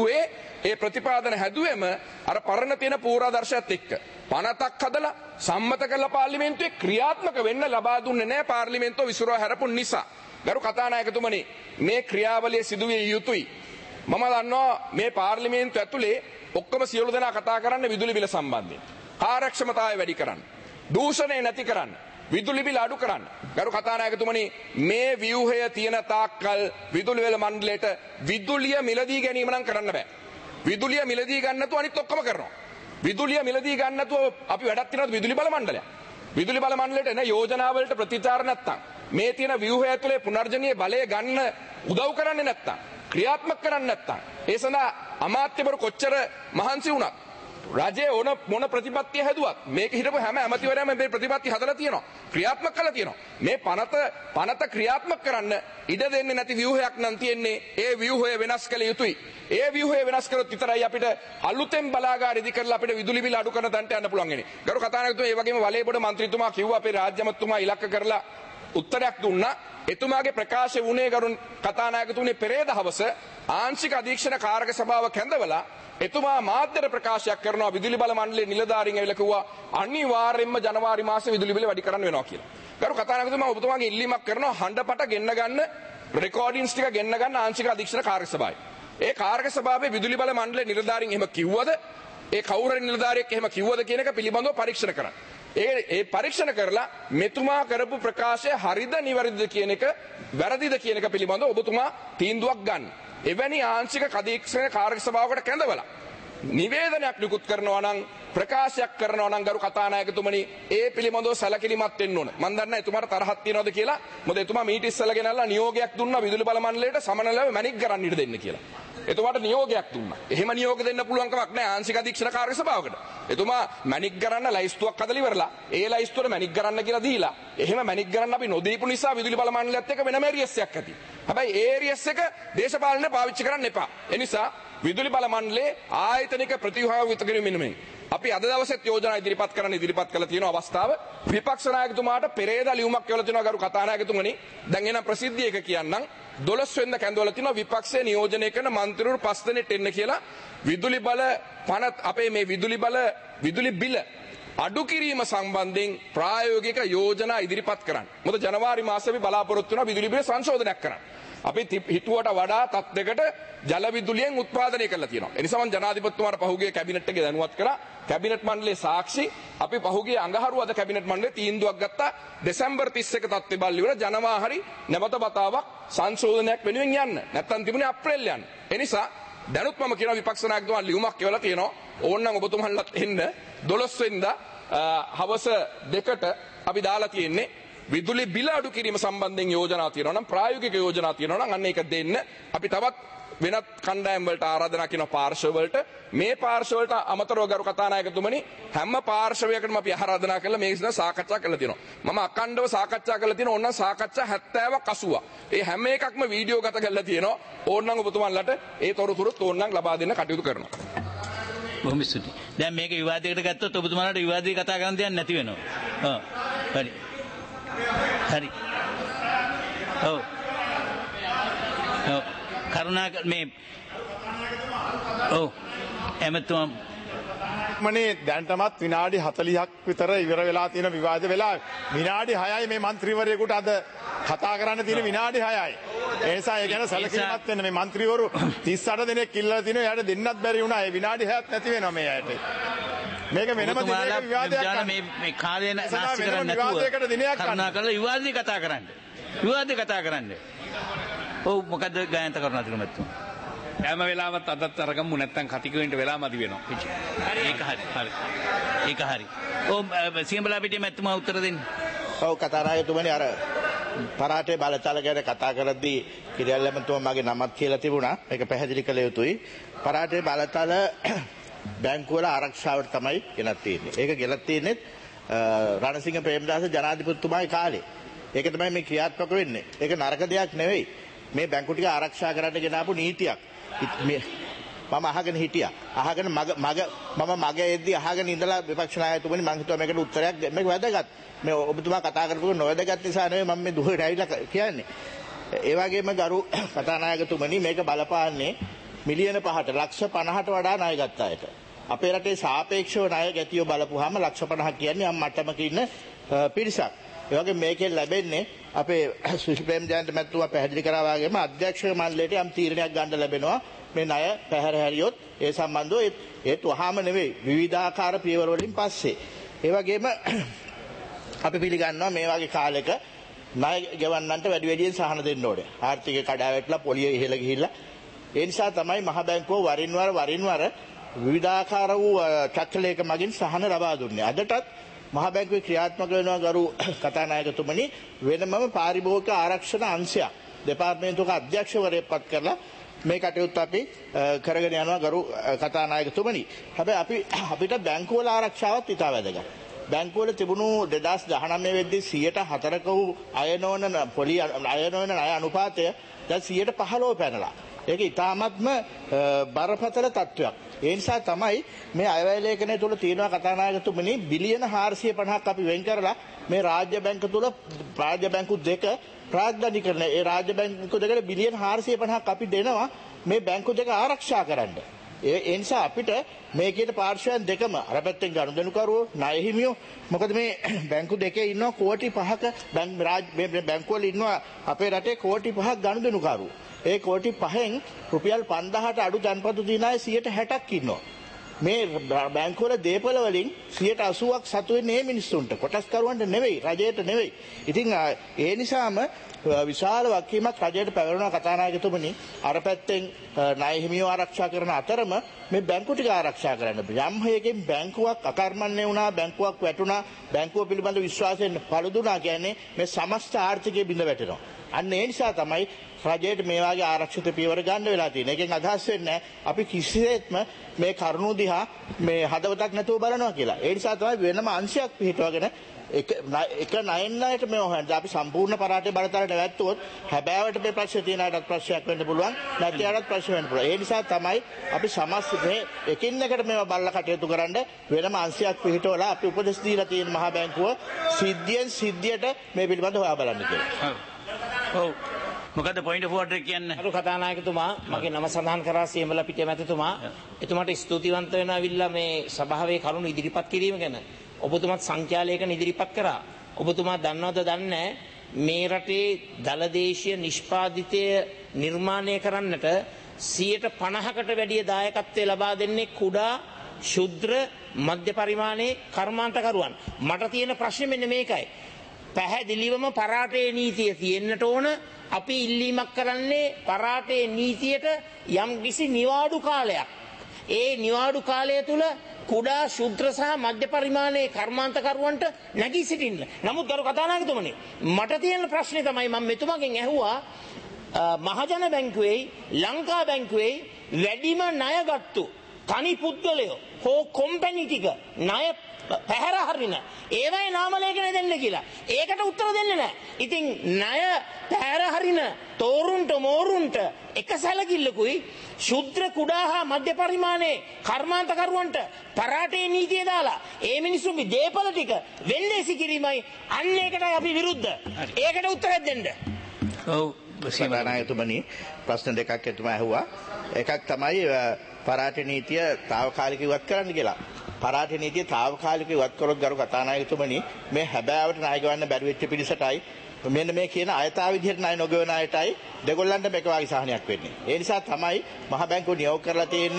හැදුවේම අර පරණ තියෙන පූර්වාදර්ශයත් එක්ක පනතක් හදලා සම්මත කළ පාර්ලිමේන්තුවේ ක්‍රියාත්මක වෙන්න ලබා දුන්නේ නැහැ පාර්ලිමේන්තුව විසිරව හැරපු නිසා. ගරු කතානායකතුමනි, මේ ක්‍රියාවලිය සිදුවිය යුතුයි. මම දන්නවා මේ පාර්ලිමේන්තුව ඇතුලේ ඔක්කොම සියලු දෙනා කතා කරන්නේ විදුලි බිල සම්බන්ධයෙන්. කාර්යක්ෂමතාවය වැඩි කරන්න. දූෂණය නැති කරන්න. විදුලි බිල අඩු කරන්න. ගරු කතානායකතුමනි, මේ ව්‍යුහය තියෙන තාක්කල් විදුලි වේල මණ්ඩලයට විදුලිය මිලදී ගැනීම නම් කරන්න බෑ. විදුලිය මිලදී ගන්න නැතුව අනිත් ඔක්කොම කරනවා. විදුලිය මිලදී ගන්න නැතුව අපි වැඩක් තියනවාද විදුලි බල මණ්ඩලය? විදුලි බල මණ්ඩලයට එන යෝජනා වලට ප්‍රතිචාර නැත්තම්, මේ තියෙන ව්‍යුහය ඇතුලේ පුනර්ජනීය බලය ගන්න උදව් කරන්නේ නැත්තම්, ක්‍රියාත්මක කරන්නේ නැත්තම්, ඒ සඳහා අමාත්‍යවරු කොච්චර මහන්සි වුණත්, රජයේ මොන ප්‍රතිපත්තිය හැදුවත් මේක හිටපු හැම ඇමතිවරයාම මේ ප්‍රතිපත්ති හදලා තියෙනවා, ක්‍රියාත්මක කළා තියෙනවා. මේ පනත ක්‍රියාත්මක කරන්න ඉඩ දෙන්නේ නැති ව්‍යුහයක් නම් තියෙන්නේ. ඒ ව්‍යුහය වෙනස් කළ යුතුයි. ඒ ව්‍යුහය වෙනස් කරොත් විතරයි අපිට අලුතෙන් බලාගාර ඉදි කරලා අපිට විදුලි බිල අඩු කරන තැනට යන්න පුළුවන් වෙන්නේ. ගරු කතානායකතුමා, ඒ වගේම වලේබොඩ මන්ත්‍රීතුමා කිව්වා අපේ රාජ්‍ය අමාත්‍යතුමා ඉලක්ක කරලා උත්තරයක් දුන්නා. එතුමාගේ ප්‍රකාශය වුණේ ගරු කතානායකතුමනි පෙරේද හවස ආංශික අධීක්ෂණ කාරක සභාව කැඳවලා එතුමා මාධ්‍යට ප්‍රකාශයක් කරනවා විදුලි බල මණ්ඩලයේ නිලධාරීන් ඇවිල්ලා කිව්වා අනිවාර්යයෙන්ම ජනවාරි මාසේ විදුලි බිල වැඩි කරන්න වෙනවා කියලා. ගරු කතානායකතුමා ඔබතුමාගේ ඉල්ලීමක් කරනවා හඬපට ගෙන්න ගන්න, රෙකෝඩින්ග්ස් ටික ගෙන්න ගන්න ආංශික අධීක්ෂණ කාරක සභාවේ. ඒ කාරක සභාවේ විදුලි බල මණ්ඩලයේ නිලධාරීන් එහෙම කිව්වද, ඒ කවුරු නිලධාරියෙක් එහෙම කිව්වද කියන එක පිළිබඳව පරීක්ෂණ කරන්න. ඒ පරීක්ෂණ කරලා මෙතුමා කරපු ප්‍රකාශය හරිද නිවැරදිද කියන එක, වැරදිද කියන එක පිළිබඳව ඔබතුමා තීන්දුවක් ගන්න. එවැනි ආංශික අධීක්ෂණ කාරක සභාවකට කැඳවලා නිවේදනයක් නිකුත් කරනවා නම්, ප්‍රකාශයක් කරනවා නම් ගරු කතානායකතුමනි, ඒ පිළිබඳව සැලකිලිමත් වෙන්න ඕන. මම දන්නේ එතුමාට තරහක් තියනවද කියලා. මොකද එතුමා මීට ඉස්සෙල්ලා ගෙනල්ලා නියෝගයක් දුන්නා විදුලි බල මණ්ඩලයට සමනලව මැනික් කරන්න ඉඩ දෙන්න කියලා. එතුමාට නියෝගයක් දුන්නා. එහෙම නියෝග දෙන්න පුළුවන් කමක් නැහැ ආංශික අධීක්ෂණ කාර්ය සභාවකට. එතුමා මැනික් කරන්න ලයිස්තුවක් හදලා ඉවරලා ඒ ලයිස්තුවට මැනික් කරන්න කියලා දීලා, එහෙම මැනික් කරන්න අපි නොදීපු නිසා විදුලි බල මණ්ඩලයත් එක්ක වෙනම ඒරියස් එකක් ඇති. හැබැයි ඒ ඒරියස් එක දේශපාලනේ පාවිච්චි කරන්න එපා. ඒ නිසා විදුලි බල මණ්ඩලයේ ආයතනික ප්‍රතිව්‍යුහ විතකිරීමෙන් අපි අද දවසේත් යෝජනා ඉදිරිපත් කළ තියෙන අවස්ථාව විපක්ෂ නායකතුමාට පෙරේදා ලියුමක් කියලා තියෙනවා ගරු කතානායකතුමනි. දැන් එනම් ප්‍රසිද්ධිය එක කියන්නම්. 12 වෙනිදා කැඳවලා තිනවා විපක්ෂයේ නියෝජනය කරන මන්ත්‍රීවරු 5 දෙනෙක් එන්න කියලා විදුලි බල පනත් අපේ මේ විදුලි බිල අඩු කිරීම සම්බන්ධයෙන් ප්‍රායෝගික යෝජනා ඉදිරිපත් කරන්න. මොකද ජනවාරි මාසෙ අපි බලාපොරොත්තු වෙනවා විදුලි බිල සංශෝධනයක් කරන්න. අපි හිතුවට වඩා තත්යකට ජල විදුලියෙන් උත්පාදනය කරලා තියෙනවා. ඒ නිසා මම ජනාධිපතිතුමාට පහුගිය කැබිනට් එකේ දැනුවත් කරා. කැබිනට් මණ්ඩලයේ සාක්ෂි අපි පහුගිය අඟහරුවාද කැබිනට් මණ්ඩලයේ තීන්දුවක් ගත්තා දෙසැම්බර් 31 තත්ත්වය බලලා ඉවර ජනවාරි නැවත වතාවක් සංශෝධනයක් වෙනුවෙන් යන්න. නැත්තම් තිබුණේ අප්‍රේල් යන්න. ඒ නිසා දැනුත් මම කියනවා විපක්ෂ නායකතුමා ලියුමක් කියවලා තියෙනවා. ඕනනම් ඔබතුමන්ලත් එන්න 12 වෙනිදා හවස 2ට අපි දාලා තියෙන්නේ විදුලි බිල අඩු කිරීම සම්බන්ධයෙන් යෝජනා තියෙනවා නම්, ප්‍රායෝගික යෝජනා තියෙනවා නම් අන්න ඒක දෙන්න. අපි තවත් වෙනත් කණ්ඩායම් වලට ආරාධනා කරන පාර්ශ්ව වලට, මේ පාර්ශ්ව වලට අමතරව ගරු කතානායකතුමනි හැම පාර්ශ්වයකටම අපි ආරාධනා කරලා මේ විසින සාකච්ඡා කරලා තියෙනවා. මම අකණ්ඩව සාකච්ඡා කරලා තියෙනවා. ඕනනම් සාකච්ඡා 70ක් 80ක්. ඒ හැම එකක්ම වීඩියෝ ගත කරලා තියෙනවා. ඕනනම් ඔබතුමන්ලට ඒ තොරතුරුත් ඕනනම් ලබා දෙන්න කටයුතු කරනවා. බොහොම ස්තුතියි. දැන් මේක විවාදයකට ගත්තොත් ඔබතුමාලට විවාදේ කතා කරන්න දෙයක් නැති වෙනවා. හරි. හරි. ඔව්. කරුණාකර මේ ඔව් එමෙතුම් මනේ දැන්ටමත් විනාඩි 40ක් විතර ඉවර වෙලා තියෙන විවාද වෙලා විනාඩි 6යි මේ മന്ത്രിවරයෙකුට අද කතා කරන්න තියෙන විනාඩි 6යි. ඒ නිසා ඒ ගැන සැලකිලිමත් වෙන්න. මේ മന്ത്രിවරු 38 දෙනෙක් ඉල්ලලා තිනවා. එයාට දෙන්නත් බැරි වුණා. ඒ විනාඩි 6ක් නැති වෙනවා මේ ඇයට. මේක වෙනම දිනයක විවාදයක් කරන්න. මේ කාලේ නැස්ති කරන්නේ නැතුව කරුණාකරලා විවාදේ කතා කරන්න. විවාදේ කතා කරන්න. ඔව් මොකද ගායන්ත කරුණාතිලක මැතිතුමා. හැම වෙලාවත් අදත් අරගමු නැත්තම් කතිකවෙන්ට වෙලා මදි වෙනවා. ඒක හරි. ඔව් සියඹලා පිටියේ මැතිතුමා උත්තර දෙන්න. ඔව් කතානායකතුමනි අර පරාටේ බලතල ගැන කතා කරද්දී කිරියල් ඇමතුමා මගේ නමත් කියලා තිබුණා. මේක පැහැදිලි කළ යුතුයි. පරාටේ බලතල බැංකුවල ආරක්ෂාවට තමයි ගෙනත් තියෙන්නේ. ඒක ගෙනත් තියෙන්නේ රණසිංහ ප්‍රේමදාස ජනාධිපතිතුමාගේ කාලේ. ඒක තමයි මේ ක්‍රියාත්මක වෙන්නේ. ඒක නරක දෙයක් නෙවෙයි. මේ බැංකු ටික ආරක්ෂා කරන්න ගෙනාපු නීතියක්. මම අහගෙන හිටියා. අහගෙන මම එද්දි අහගෙන ඉඳලා විපක්ෂ නායකතුමනි මම හිතුවා මේකට උත්තරයක් මේක වැදගත්. මේ ඔබතුමා කතා කරපු නොවැදගත් නිසා නෙවෙයි මම මේ දුහට ඇවිල්ලා කියන්නේ. ඒ වගේම ගරු කතානායකතුමනි මේක බලපාන්නේ මිලියන 5ට ලක්ෂ 50ට වඩා ණය ගත්ත අයට. අපේ රටේ සාපේක්ෂව ණය ගැතිය බලපුවාම ලක්ෂ 50ක් කියන්නේ යම් මට්ටමක ඉන්න පිරිසක්. ඒ වගේ මේකෙන් ලැබෙන්නේ අපේ සුශීල් ප්‍රේමජයන්ත මැතිතුමා පැහැදිලි කරා වගේම අධ්‍යක්ෂක මණ්ඩලයට යම් තීරණයක් ගන්න ලැබෙනවා. මේ ණය පැහැර හැරියොත් ඒ සම්බන්ධව ඒත් වහාම නෙවෙයි විවිධාකාර පියවර වලින් පස්සේ. ඒ වගේම අපි පිළිගන්නවා මේ වගේ කාලෙක ණය ගෙවන්නන්ට වැඩියෙන් සහන දෙන්න ඕනේ. ආර්ථිකය කඩා වැටලා පොලිය ඉහළ ගිහිල්ලා ඒ නිසා තමයි මහ බැංකුව වරින් වර විවිධාකාර වූ චක්‍රලේඛ මගින් සහන ලබා දුන්නේ. අදටත් මහ බැංකුවේ ක්‍රියාත්මක වෙනවා ගරු කතානායකතුමනි වෙනමම පාරිභෝගික ආරක්ෂණ අංශයක් දෙපාර්තමේන්තුවක අධ්‍යක්ෂවරයෙක් පත් කරලා මේ කටයුත්ත අපි කරගෙන යනවා ගරු කතානායකතුමනි. හැබැයි අපිට බැංකුවල ආරක්ෂාවත් ඉතා වැදගත්. බැංකුවල තිබුණු 2019 වෙද්දී 104ක වූ අයනෝන ණය අනුපාතය දැන් 15% පැනලා. ඒක ඉතාමත්ම බරපතල තත්ත්වයක්. ඒ නිසා තමයි මේ අයවැය ලේඛනය තුල තියෙනවා කතානායකතුමනි බිලියන 450ක් අපි වෙන් කරලා මේ රාජ්‍ය බැංකු තුල රාජ්‍ය බැංකු දෙක ප්‍රාග්ධනිකරණ ඒ රාජ්‍ය බැංකු දෙකට බිලියන 450ක් අපි දෙනවා මේ බැංකු දෙක ආරක්ෂා කරන්න. ඒ නිසා අපිට මේ කියන පාර්ශ්වයන් දෙකම අර පැත්තෙන් ගනුදෙනුකරුවෝ ණය හිමියෝ මොකද මේ බැංකු දෙකේ ඉන්නවා කෝටි 5ක බැංකු වල ඉන්නවා අපේ රටේ කෝටි 5ක් ගනුදෙනුකරුවෝ. ඒ කෝටි 5න් රුපියල් 5000ට අඩු ජනපද දින අය 60ක් ඉන්නවා. මේ බැංකු වල දේපල වලින් 80ක් සතු වෙන්නේ මේ මිනිස්සුන්ට. කොටස්කරුවන්ට නෙවෙයි, රජයට නෙවෙයි. ඉතින් ඒ නිසාම විශාල වගකීමක් රජයට පැවරෙනවා කතානායකතුමනි. අර පැත්තෙන් ණය හිමියෝ ආරක්ෂා කරන අතරම මේ බැංකු ටික ආරක්ෂා කරන්න. යම් හේකින් බැංකුවක් අකර්මණ්‍ය වුණා, බැංකුවක් වැටුණා, බැංකුව පිළිබඳ විශ්වාසයෙන් පළුදුනා කියන්නේ මේ සමස්ත ආර්ථිකය බිඳ වැටෙනවා. අන්න ඒ නිසා තමයි රජයට මේ වගේ ආරක්ෂිත පියවර ගන්න වෙලා තියෙන්නේ. ඒකෙන් අදහස් වෙන්නේ අපි කිසිසේත්ම මේ කරුණු දිහා මේ හදවතක් නැතුව බලනවා කියලා. ඒ නිසා තමයි වෙනම අංශයක් පිටවගෙන එක ණයට මේ හොයන්න. අපි සම්පූර්ණ පරාටේ බලතලට වැටුවොත් හැබෑවට මේ ප්‍රශ්න තියෙන අයටත් ප්‍රශ්නයක් වෙන්න පුළුවන්. නැති අයටත් ප්‍රශ්න වෙන්න පුළුවන්. ඒ නිසා තමයි අපි සමස්ත මේ එකින් එකට මේවා බලලා කටයුතු කරන්න වෙනම අංශයක් පිටවලා අපි උපදෙස් දීලා තියෙන මහා බැංකුව සිද්ධියට මේ පිළිබඳව හොයා බලන්න කියලා. ඔව්. මොකද පොයින්ට් ඔෆ් ඕඩර් කියන්නේ? අර කතානායකතුමා මගේ නම සඳහන් කරා සියඹලා පිටිය මැතිතුමා. එතුමාට ස්තුතිවන්ත වෙනවිල්ලා මේ සභාවේ කරුණු ඉදිරිපත් කිරීම ගැන. ඔබතුමාත් සංඛ්‍යාලයකන ඉදිරිපත් කරා. ඔබතුමා දන්නවද දන්නේ මේ රටේ දලදේශීය නිෂ්පාදිතය නිර්මාණය කරන්නට 50%කට වැඩිය දායකත්වය ලබා දෙන්නේ කුඩා ශුද්‍ර මධ්‍ය පරිමාණයේ කර්මාන්තකරුවන්. මට තියෙන ප්‍රශ්නේ මෙන්න මේකයි. පැහැදිලිවම පරාටේ නීතිය තියෙන්නට ඕන. අපි ඉල්ලීමක් කරන්නේ පරාටේ නීතියට යම් කිසි නිවාඩු කාලයක්. ඒ නිවාඩු කාලය තුල කුඩා ශුද්‍ර සහ මධ්‍ය පරිමාණයේ කර්මාන්තකරුවන්ට නැගී සිටින්න. නමුත් ගරු කතානායකතුමනි මට තියෙන ප්‍රශ්නේ තමයි මම මෙතුමාගෙන් ඇහුවා මහජන බැංකුවේ ලංකා බැංකුවේ වැඩිම ණයගත්තු තනි පුද්ගලයෝ හෝ කොම්පැනි ටික ණය පැහැර හරින ඒවයි නාම ලේඛන දෙන්න කියලා. ඒකට උත්තර දෙන්නේ නැහැ. ඉතින් ණය පැහැර හරින තෝරුන්ට මෝරුන්ට එක සැලකිල්ලකුයි ශුද්‍ර කුඩා හා මධ්‍ය පරිමාණයේ කර්මාන්තකරුවන්ට පරාටේ නීතිය දාලා ඒ මිනිස්සුන්ගේ දේපල ටික වෙන්දේසි කිරීමයි අන්න ඒකටයි අපි විරුද්ධ. ඒකට උත්තරයක් දෙන්න. ඔව් සභානායකතුමනි ප්‍රශ්න දෙකක් එතුමා ඇහුවා. එකක් තමයි පරාටේ නීතිය తాවකාලිකව ඉවත් කරන්න කියලා. පරාටේ නීතිය తాවකාලිකව ඉවත් කරොත් ගරු කතානායකතුමනි මේ හැබෑවට ණය ගවන්න බැරි වෙච්ච පිරිසටයි මෙන්න මේ කියන අයථා විදිහට ණය නොගෙවන අයටයි දෙගොල්ලන්ට මේක වගේ සහනයක් වෙන්නේ. ඒ නිසා තමයි මහ බැංකුව නියෝග කරලා තියෙන්නේ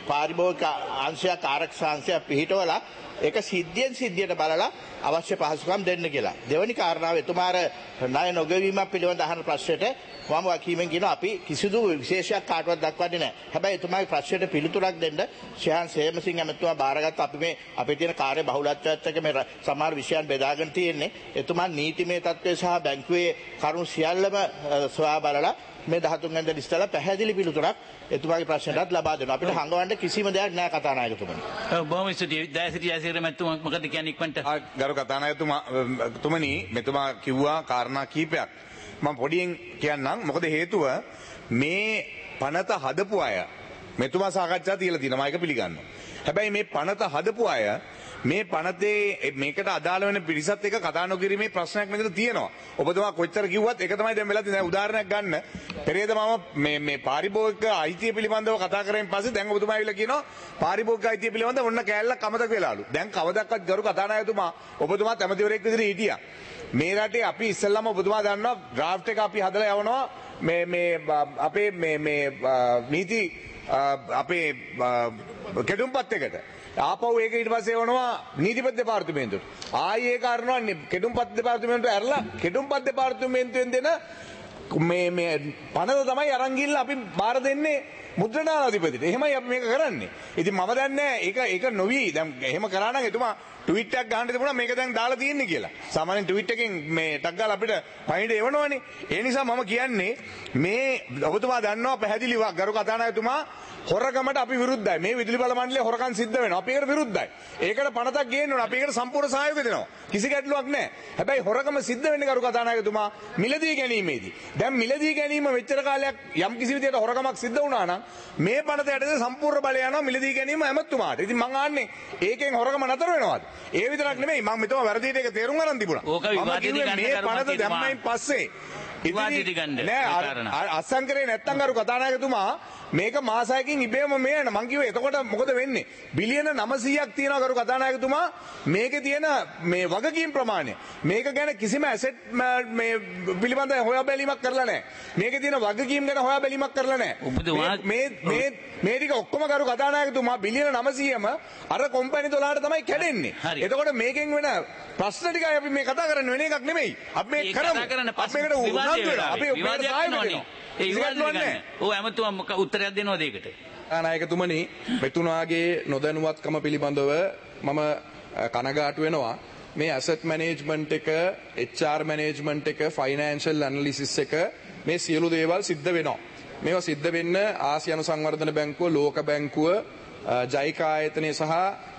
පාරිභෝගික අංශයක් ආරක්ෂා අංශයක් පිහිටවලා ඒක සිද්ධියෙන් සිද්ධියට බලලා අවශ්‍ය පහසුකම් දෙන්න කියලා. දෙවැනි කාරණාව එතුමාර ණය නොගෙවීමක් පිළිබඳ අහන ප්‍රශ්නෙට මම වකීමෙන් කියනවා අපි කිසිදු විශේෂයක් කාටවත් දක්වන්නේ නැහැ. හැබැයි එතුමාගේ ප්‍රශ්නෙට පිළිතුරක් දෙන්න ශාන් සේමසිංහ ඇමතුමා බාරගත්ත අපි මේ අපේ තියෙන කාර්ය බහුලත්වයත් එක්ක මේ සමහර විෂයන් බෙදාගෙන තියෙන්නේ. එතුමා නීතිමය තත්ත්වය සහ බැංකුවේ කරුණු සියල්ලම සොයා බලලා මේ 13 වෙනිදා ඉස්සලා පැහැදිලි පිළිතුරක් එතුමාගේ ප්‍රශ්නටත් ලබා දෙනවා. අපිට හංගවන්න කිසිම දෙයක් නැහැ කතානායකතුමනි. බොහොම ස්තුතියි. දයසිරි ජයසිරි මැතිතුමා මොකද කියන්නේ ඉක්මනට? ගරු කතානායකතුමනි මෙතුමා කිව්වා කාරණා කීපයක්. මම පොඩියෙන් කියන්නම්. මොකද හේතුව මේ පනත හදපු අය මෙතුමා සාකච්ඡා තියලා තියෙනවා. ඒක පිළිගන්නවා. හැබැයි මේ පනත හදපු අය මේ පනතේ මේකට අදාළ වෙන පිරිසත් එක්ක කතා නොකිරීමේ ප්‍රශ්නයක් මෙතන තියෙනවා. ඔබතුමා කොච්චර කිව්වත් ඒක තමයි දැන් වෙලා තියෙන්නේ. උදාහරණයක් ගන්න. පෙරේද මම මේ පාරිභෝගික අයිතිය පිළිබඳව කතා කරමින් පස්සේ දැන් ඔබතුමා ඇවිල්ලා කියනවා පාරිභෝගික අයිතිය පිළිබඳව ඔන්න කෑල්ලක් අමතක වෙලාලු. දැන් කවදාවත් ගරු කතානායකතුමා ඔබතුමා ඇමතිවරයෙක් විදිහට හිටියා. මේ රටේ අපි ඉස්සෙල්ලාම ඔබතුමා දන්නවා ඩ්‍රාෆ්ට් එක අපි හදලා යවනවා මේ අපේ මේ නීති අපේ කෙටුම්පත් එකට. ආපහු ඒක ඊට පස්සේ වනවා නීතිපති දෙපාර්තමේන්තුවට. ආයේ ඒක අරනවා කෙටුම්පත් දෙපාර්තමේන්තුවට ඇරලා කෙටුම්පත් දෙපාර්තමේන්තුවෙන් දෙන මේ පනත තමයි අරන් ගිහිල්ලා අපි බාර දෙන්නේ මුද්‍රණාධිපතිට. එහෙමයි අපි මේක කරන්නේ. ඉතින් මම දන්නේ ඒක නොවි දැන් එහෙම කරා නම් එතුමා ට්වීට් එකක් ගහන්න තිබුණා මේක දැන් දාලා තියෙන්නේ කියලා. සාමාන්‍යයෙන් ට්වීට් එකෙන් මේ ටක් ගාලා අපිට පයින්ට එවනවනේ. ඒ නිසා මම කියන්නේ මේ ඔබතුමා දන්නවා පැහැදිලිව ගරු කතානායකතුමා හොරකමට අපි විරුද්ධයි. මේ විදුලි බල මණ්ඩලයේ හොරකම් සිද්ධ වෙනවා. අපි ඒකට විරුද්ධයි. ඒකට පනතක් ගේන්න ඕන. අපි ඒකට සම්පූර්ණ සහයෝගය දෙනවා. කිසි ගැටලුවක් නැහැ. හැබැයි හොරකම සිද්ධ වෙන්නේ ගරු කතානායකතුමා මිලදී ගැනීමේදී. දැන් මිලදී ගැනීම මෙච්චර කාලයක් යම් කිසි විදියට හොරකමක් සිද්ධ වුණා නම් මේ පනත යටතේ සම්පූර්ණ බලය යනවා මිලදී ගැනීම ඇමතුමාට. ඉතින් මං ආන්නේ ඒකෙන් හොරකම නතර වෙනවද? ඒ විතරක් නෙමෙයි මම මෙතන වැරදියට ඒක තේරුම් ගන්න තිබුණා. ඕක විවාදෙදි ගන්න මේ පනත දැම්මයින් පස්සේ විවාදෙදි ගන්න. නෑ අසංකරේ නැත්තම් ගරු කතානායකතුමා මේක මාසයකින් ඉබේම මේ යන මං කිව්වේ එතකොට මොකද වෙන්නේ බිලියන 900ක් තියෙනවා ගරු කතානායකතුමා මේකේ තියෙන මේ වගකීම් ප්‍රමාණය මේක ගැන කිසිම ඇසෙට් මේ පිළිබඳ හොයා බැලීමක් කරලා නැහැ මේකේ තියෙන වගකීම් ගැන හොයා බැලීමක් කරලා නැහැ මේ ටික ඔක්කොම ගරු කතානායකතුමා බිලියන 900ම අර කොම්පැනි 12ට තමයි කැඩෙන්නේ එතකොට මේකෙන් වෙන ප්‍රශ්න ටිකයි අපි මේ කතා කරන්නේ වෙන එකක් නෙමෙයි අපි මේ කරමු අපි මේකට උනන්දු වෙනවා අපි මේකට සායම දෙනවා ඒ විවාදෙ ඔව් ඇමතුමා උත්තරයක් දෙනවද ඒකට? නායකතුමනි මෙතුමාගේ නොදැනුවත්කම පිළිබඳව මම කනගාටු වෙනවා. මේ ඇසට් මැනේජ්මන්ට් එක, HR මැනේජ්මන්ට් එක, ෆයිනෑන්ෂල් ඇනලිසිස් එක මේ සියලු දේවල් සිද්ධ වෙනවා. මේවා සිද්ධ වෙන්න ආසියානු සංවර්ධන බැංකුව, ලෝක බැංකුව, ජයිකා ආයතනය සහ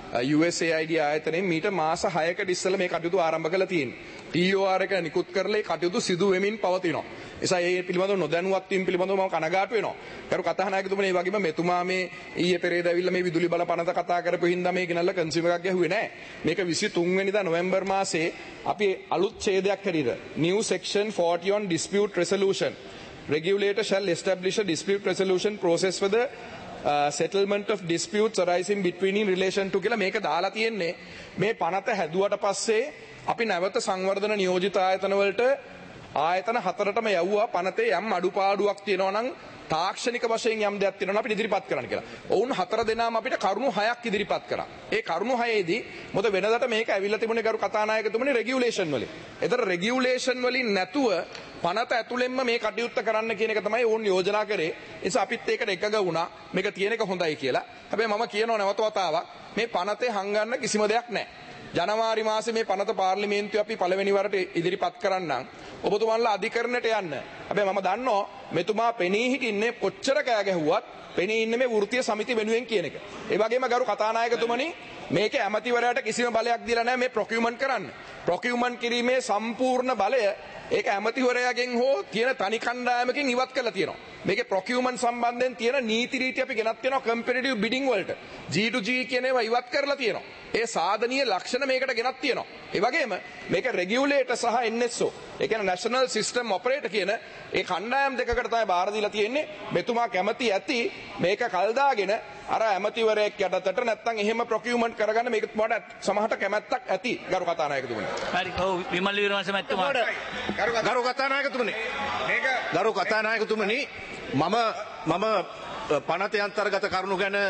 USAID ආයතනයෙන් මීට මාස 6කට ඉස්සෙල්ලා මේ කටයුතු ආරම්භ කළා තියෙනවා. TOR එක නිකුත් කරලා ඒ කටයුතු සිදු වෙමින් පවතිනවා. එසා ඒ පිළිබඳව නොදැනුවත් වීම පිළිබඳව මම කනගාටු වෙනවා. කරු කතානායකතුමනි මේ වගේම මෙතුමා මේ ඊයේ පෙරේද ඇවිල්ලා මේ විදුලි බල පනත කතා කරපු හින්දා මේ ගෙනල්ලා කන්සියුමර් එකක් ගැහුවේ නැහැ. මේක 23 වෙනිදා නොවැම්බර් මාසේ අපි අලුත් ඡේදයක් හැටියට new section 40 on dispute resolution regulator shall establish a dispute resolution process for the settlement of disputes arising between in relation to කියලා මේක දාලා තියෙන්නේ මේ පනත හැදුවට පස්සේ අපි නැවත සංවර්ධන නියෝජිත ආයතන වලට ආයතන 4ටම යවුවා පනතේ යම් අඩුපාඩුවක් තියෙනවා නම් තාක්ෂණික වශයෙන් යම් දෙයක් තියෙනවා නම් අපිට ඉදිරිපත් කරන්න කියලා. ඔවුන් 4 දෙනාම අපිට කරුණු 6ක් ඉදිරිපත් කරා. ඒ කරුණු 6ේදී මොකද වෙනදට මේක ඇවිල්ලා තිබුණේ ගරු කතානායකතුමනි රෙගියුලේෂන් වලින්. ඒතර රෙගියුලේෂන් වලින් නැතුව පනත ඇතුළෙන්ම මේ කටයුත්ත කරන්න කියන එක තමයි ඕන් යෝජනා කරේ. ඒ නිසා අපිත් ඒකට එකග වුණා. මේක තියෙන එක හොඳයි කියලා. හැබැයි මම කියනවා නැවත වතාවක් මේ පනතේ හංගන්න කිසිම දෙයක් නැහැ. ජනවාරි මාසේ මේ පනත පාර්ලිමේන්තුවේ අපි පළවෙනි වරට ඉදිරිපත් කරන්නම්. ඔබතුමන්ලා අධිකරණයට යන්න. හැබැයි මම දන්නවා මෙතුමා පෙනී හිටින්නේ කොච්චර කෑ ගැහුවත් පෙනී ඉන්නේ මේ වෘත්තීය සමිති වෙනුවෙන් කියන එක. ඒ වගේම ගරු කතානායකතුමනි මේකේ ඇමතිවරයාට කිසිම බලයක් දීලා නැහැ මේ ප්‍රොකියුමන්ට් කරන්න. ප්‍රොකියුමන්ට් කිරීමේ සම්පූර්ණ බලය ඒක ඇමතිවරයාගෙන් හෝ තියෙන තනි කණ්ඩායමකින් ඉවත් කරලා තියෙනවා. මේකේ ප්‍රොකියුමන්ට් සම්බන්ධයෙන් තියෙන නීති රීති අපි ගෙනත් තියෙනවා කම්පිටිටිව් බිඩින් වලට. G2G කියන ඒවා ඉවත් කරලා තියෙනවා. ඒ සාධනීය ලක්ෂණ මේකට ගෙනත් තියෙනවා. ඒ වගේම මේක රෙගියුලේටර් සහ NSO ඒ කියන්නේ නැෂනල් සිස්ටම් ඔපරේටර් කියන ඒ කණ්ඩායම් දෙකකට තමයි බාර දීලා තියෙන්නේ. මෙතුමා කැමති ඇති මේක කල් දාගෙන අර ඇමතිවරයෙක් යටතට නැත්තම් එහෙම ප්‍රොකියුමන්ට් කරගන්න මේක තුමාට සමහරට කැමැත්තක් ඇති ගරු කතානායකතුමනි. හරි. ඔව් විමල් වීරවංශ මහත්මයා. ගරු කතානායකතුමනි. මේක ගරු කතානායකතුමනි මම පනතේ අන්තර්ගත කරුණු ගැන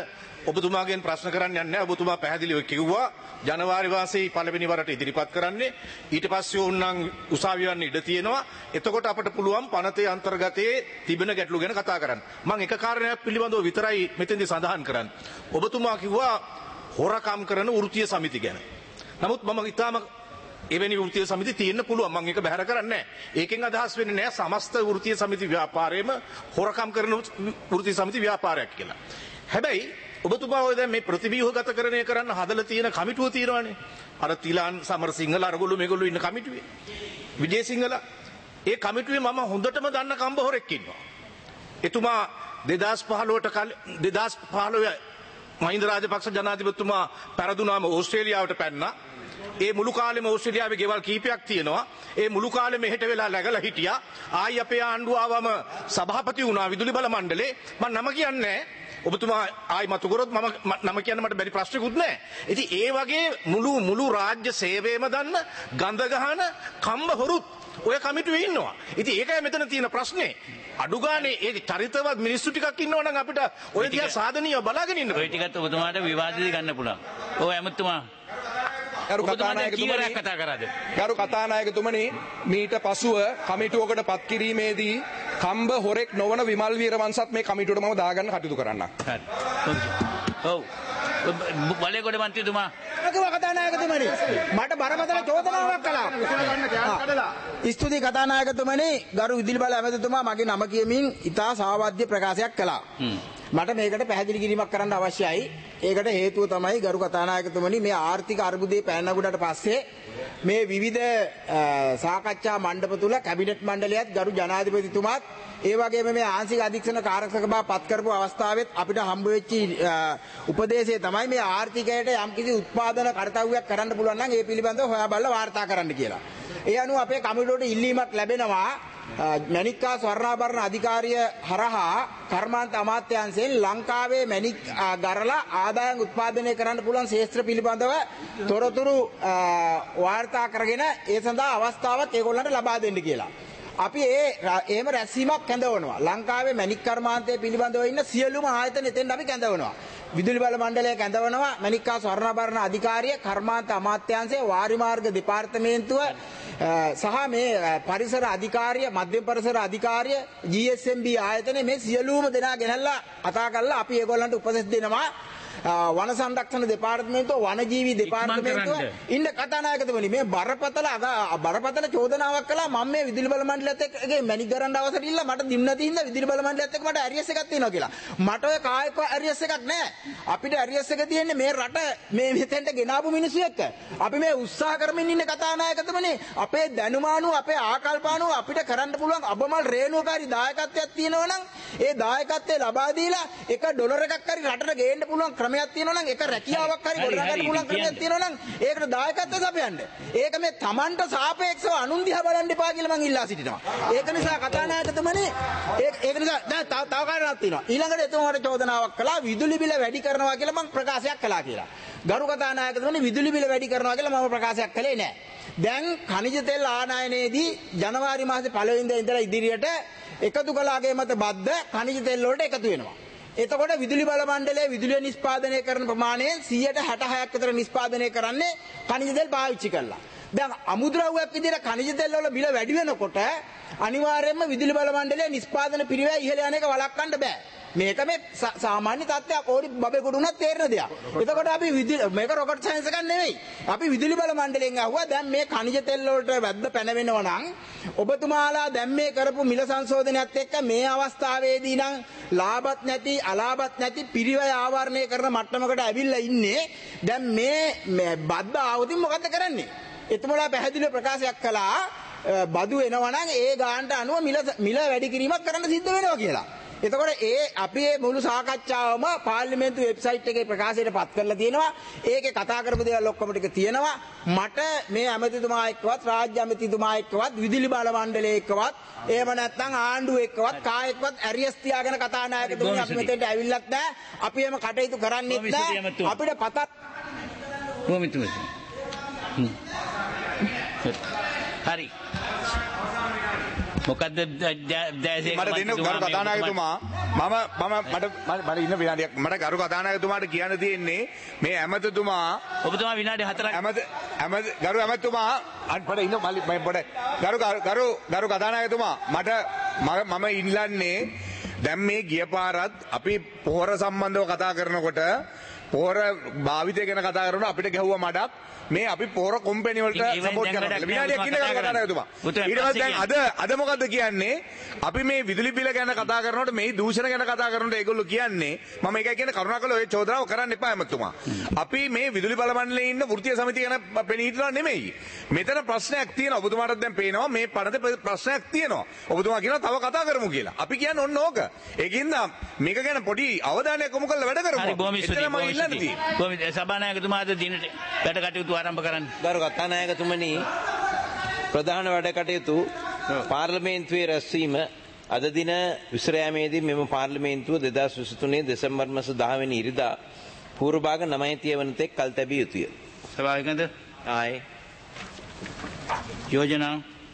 ඔබතුමාගෙන් ප්‍රශ්න කරන්න යන්නේ නැහැ. ඔබතුමා පැහැදිලිව කිව්වා ජනවාරි මාසයේ පළවෙනි වරට ඉදිරිපත් කරන්නේ. ඊට පස්සේ ඕනනම් උසාවිය යන්න ඉඩ තියෙනවා. එතකොට අපිට පුළුවන් පනතේ අන්තර්ගතයේ තිබෙන ගැටලු ගැන කතා කරන්න. මම එක කාරණයක් පිළිබඳව විතරයි මෙතෙන්දී සඳහන් කරන්නේ. ඔබතුමා කිව්වා හොරකම් කරන වෘත්තීය සමිති ගැන. නමුත් මම ඊටාම එවැනි වෘත්තීය සමිති තියෙන්න පුළුවන්. මම ඒක බැහැර කරන්නේ නැහැ. ඒකෙන් අදහස් වෙන්නේ නැහැ සමස්ත වෘත්තීය සමිති ව්‍යාපාරයේම හොරකම් කරන වෘත්තීය සමිති ව්‍යාපාරයක් කියලා. හැබැයි ඔබතුමා ඔය දැන් මේ ප්‍රතිව්‍යුහගතකරණය කරන්න හදලා තියෙන කමිටුව තියෙනවානේ. අර තිලාන් සමරසිංහල අරගොල්ලෝ මේගොල්ලෝ ඉන්න කමිටුවේ. විජේසිංහල ඒ කමිටුවේ මම හොඳටම දන්න කම්බ හොරෙක් ඉන්නවා. එතුමා 2015 මහින්ද රාජපක්ෂ ජනාධිපතිතුමා පෙරදුනාම ඕස්ට්‍රේලියාවට පැන්නා. ඒ මුළු කාලෙම ඕස්ට්‍රේලියාවේ ගෙවල් කීපයක් තියෙනවා. ඒ මුළු කාලෙම මෙහෙට වෙලා läගලා හිටියා. ආයි අපේ ආණ්ඩුව ආවම සභාපති වුණා විදුලි බල මණ්ඩලේ. මම නම කියන්නේ ඔබතුමා ආයි මතු කරොත් මම නම කියන්න මට බැරි ප්‍රශ්නකුත් නැහැ. ඉතින් ඒ වගේ මුළු රාජ්‍ය සේවයම දන්න ගඳ ගහන කම්බ හොරුත් ඔය කමිටුවේ ඉන්නවා. ඉතින් ඒකයි මෙතන තියෙන ප්‍රශ්නේ. අඩු ගානේ ඒ චරිතවත් මිනිස්සු ටිකක් ඉන්නවා නම් අපිට ඔය දිහා සාධනීයව බලාගෙන ඉන්න. ඔය ටිකත් ඔබතුමාට විවාදෙදි ගන්න පුළුවන්. ඔය ඇමතුමා ගරු කතානායකතුමනි මීට පසුව කමිටුවකට පත් කිරීමේදී කම්බ හොරෙක් නොවන විමල් වීරවංශත් මේ කමිටුවට මම දාගන්න කටයුතු කරන්න. ඔව්. බලේගොඩ මන්ත්‍රීතුමා කතානායකතුමනි මට බරපතල චෝදනාවක් කළා. ස්තුති කතානායකතුමනි ගරු විදුලි බල ඇමතිතුමා මගේ නම කියමින් ඉතා සාවද්‍ය ප්‍රකාශයක් කළා. මට මේකට පැහැදිලි කිරීමක් කරන්න අවශ්‍යයි. ඒකට හේතුව තමයි ගරු කතානායකතුමනි මේ ආර්ථික අර්බුදයේ පැනනගුඩට පස්සේ මේ විවිධ සාකච්ඡා මණ්ඩප තුල කැබිනට් මණ්ඩලයත් ගරු ජනාධිපතිතුමාත් ඒ වගේම මේ ආංශික අධීක්ෂණ කාර්යසභ පත් කරපු අවස්ථාවෙත් අපිට හම්බ වෙච්ච උපදේශය තමයි මේ ආර්ථිකයට යම්කිසි උත්පාදන කර්තව්‍යයක් කරන්න පුළුවන් නම් ඒ පිළිබඳව හොයා බලලා වාර්තා කරන්න කියලා. ඒ අනුව අපේ කමිටුවට ඉල්ලීමක් ලැබෙනවා මැණික්කා ස්වර්ණාභරණ අධිකාරිය හරහා කර්මාන්ත අමාත්‍යාංශයෙන් ලංකාවේ මැණික් ගරලා ආදායම් උත්පාදනය කරන්න පුළුවන් ශේෂ්ත්‍ර පිළිබඳව තොරතුරු වාර්තා කරගෙන ඒ සඳහා අවස්ථාවක් ඒගොල්ලන්ට ලබා දෙන්න කියලා. අපි එහෙම රැස්වීමක් කැඳවනවා. ලංකාවේ මැණික් කර්මාන්තය පිළිබඳව ඉන්න සියලුම ආයතන එතෙන් අපි කැඳවනවා. විදුලි බල මණ්ඩලය කැඳවනවා. මැණික්කා ස්වර්ණාභරණ අධිකාරිය, කර්මාන්ත අමාත්‍යාංශය, වාරිමාර්ග දෙපාර්තමේන්තුව සහ මේ පරිසර අධිකාරිය, මධ්‍යම පරිසර අධිකාරිය, GSMB ආයතන මේ සියලුම දෙනා ගෙනල්ලා කතා කරලා අපි ඒගොල්ලන්ට උපදෙස් දෙනවා. වන සංරක්ෂණ දෙපාර්තමේන්තුව, වනජීවි දෙපාර්තමේන්තුව ඉන්න කතානායකතුමනි මේ බරපතල චෝදනාවක් කළා. මම මේ විදුලි බල මණ්ඩලයත් එක්ක මැණික් ගරන්න අවසර ඉල්ල මට දින්න තින්ද විදුලි බල මණ්ඩලයත් එක්ක මට ඇරියස් එකක් තියෙනවා කියලා. මට ඔය කායක ඇරියස් එකක් නැහැ. අපිට ඇරියස් එක තියෙන්නේ මේ රට මේ මෙතෙන්ට ගෙනාවු මිනිස්සු එක්ක. අපි මේ උත්සාහ කරමින් ඉන්න කතානායකතුමනි අපේ දැනුමානුව අපේ ආකල්පානුව අපිට කරන්න පුළුවන් අබමල් රේණුකාරී දායකත්වයක් තියෙනවා නම් ඒ දායකත්වය ලබා දීලා එක ඩොලර් එකක් හරි රටට ගේන්න පුළුවන් ක්‍රමයක් තියෙනවා නම් එක රැකියාවක් හරි ගොඩනගන්න පුළුවන් ක්‍රමයක් තියෙනවා නම් ඒකට දායකත්වය සපයන්න. ඒක මේ Tamanට සාපේක්ෂව අනුන් දිහා බලන්න එපා කියලා මම ඉල්ලා සිටිනවා. ඒක නිසා කතානායකතුමනි ඒක නිසා දැන් තව කාරණාවක් තියෙනවා. ඊළඟට එතුමාට චෝදනාවක් කළා විදුලි බිල වැඩි කරනවා කියලා මම ප්‍රකාශයක් කළා කියලා. ගරු කතානායකතුමනි විදුලි බිල වැඩි කරනවා කියලා මම ප්‍රකාශයක් කළේ නැහැ. දැන් khනිජ තෙල් ආනයනයේදී ජනවාරි මාසේ 1 වෙනිදා ඉඳලා ඉදිරියට එකතු කළාගේ මත බද්ද khනිජ තෙල් වලට එකතු වෙනවා. එතකොට විදුලි බල මණ්ඩලයේ විදුලිය නිෂ්පාදනය කරන ප්‍රමාණයෙන් 66ක් විතර නිෂ්පාදනය කරන්නේ khනිජ තෙල් පාවිච්චි කරලා. දැන් අමුද්‍රව්‍යයක් විදිහට khනිජ තෙල් වල බිල වැඩි වෙනකොට අනිවාර්යයෙන්ම විදුලි බල මණ්ඩලයේ නිෂ්පාදන පිරිවැය ඉහළ යන එක වළක්වන්න බෑ. මේක මේ සාමාන්‍ය තත්ත්වයක් ඕනි බබෙකුට උනත් තේරෙන දෙයක්. එතකොට අපි මේක රොකට් සයන්ස් එකක් නෙවෙයි. අපි විදුලි බල මණ්ඩලයෙන් අහුවා දැන් මේ khනිජ තෙල් වලට වැද්ද පැනවෙනවා නම් ඔබතුමාලා දැන් මේ කරපු මිල සංශෝධනයත් එක්ක මේ අවස්ථාවේදී නම් ලාභත් නැති අලාභත් නැති පිරිවැය ආවරණය කරන මට්ටමකට ඇවිල්ලා ඉන්නේ. දැන් මේ බද්ද ආවොතින් මොකද කරන්නේ? එතුමලා පැහැදිලිව ප්‍රකාශයක් කළා බදු එනවා නම් ඒ ගානට අනුව මිල වැඩි කිරීමක් කරන්න සිද්ධ වෙනවා කියලා. එතකොට අපි මේ මුළු සාකච්ඡාවම පාර්ලිමේන්තු වෙබ්සයිට් එකේ ප්‍රකාශයට පත් කරලා තියෙනවා. ඒකේ කතා කරපු දේවල් ඔක්කොම ටික තියෙනවා. මට මේ ඇමතිතුමා එක්කවත් රාජ්‍ය ඇමතිතුමා එක්කවත් විදුලි බල මණ්ඩලයේ එක්කවත් එහෙම නැත්නම් ආණ්ඩුව එක්කවත් කායෙක්වත් ඇරියස් තියාගෙන කතානායකතුමනි අපි මෙතෙන්ට ඇවිල්ලත් නැහැ. අපි එහෙම කටයුතු කරන්නේත් නැහැ. අපිට පතක් හරි මොකද්ද දැසේ මට දෙන්න ගරු කතානායකතුමා මට ඉන්න විනාඩියක් මට ගරු කතානායකතුමාට කියන්න තියෙන්නේ මේ ඇමතිතුමා ඔබතුමා විනාඩි 4ක් ගරු ඇමතිතුමා අන්පඩ ඉන්න මල්ලි පොඩ ගරු කතානායකතුමා මම ඉල්ලන්නේ දැන් මේ ගිය පාරත් අපි පොහොර සම්බන්ධව කතා කරනකොට පොහොර භාවිතය ගැන කතා කරනකොට අපිට ගැහුවා මඩක් මේ අපි පොහොර කොම්පැනි වලට සපෝට් කරනවා විනාඩියක් ඉන්න කතානායකතුමා ඊට පස්සේ දැන් අද මොකද්ද කියන්නේ අපි මේ විදුලි බිල ගැන කතා කරනකොට මේ දූෂණ ගැන කතා කරනකොට ඒගොල්ලෝ කියන්නේ මම ඒකයි කියන්නේ කරුණාකරලා ඔය චෝදනාව කරන්න එපා ඇමතුමා. අපි මේ විදුලි බල මණ්ඩලයේ ඉන්න වෘත්තීය සමිතිය ගැන පෙනී හිටලා නෙමෙයි. මෙතන ප්‍රශ්නයක් තියෙනවා. ඔබතුමාටත් දැන් පේනවා මේ පනතේ ප්‍රශ්නයක් තියෙනවා. ඔබතුමා කියනවා තව කතා කරමු කියලා. අපි කියන්නේ ඔන්න ඕක. ඒකින්ද මේක ගැන පොඩි අවධානයක් යොමු කරලා වැඩ කරමු. හරි බොහොම ස්තුතියි. බොහොම සභානායකතුමාද දිනට වැඩ කටයුතු ආරම්භ කරන්න. ගරු කතානායකතුමනි ප්‍රධාන වැඩ කටයුතු පාර්ලිමේන්තුවේ රැස්වීම අද දින විසිරෑමේදී මෙම පාර්ලිමේන්තුව 2023 දෙසැම්බර් මාස 10 වෙනි ඉරිදා පූර්ව භාග 9:30 වන තෙක් කල් තැබිය යුතුය. සභාවකද ආයේ යෝජනා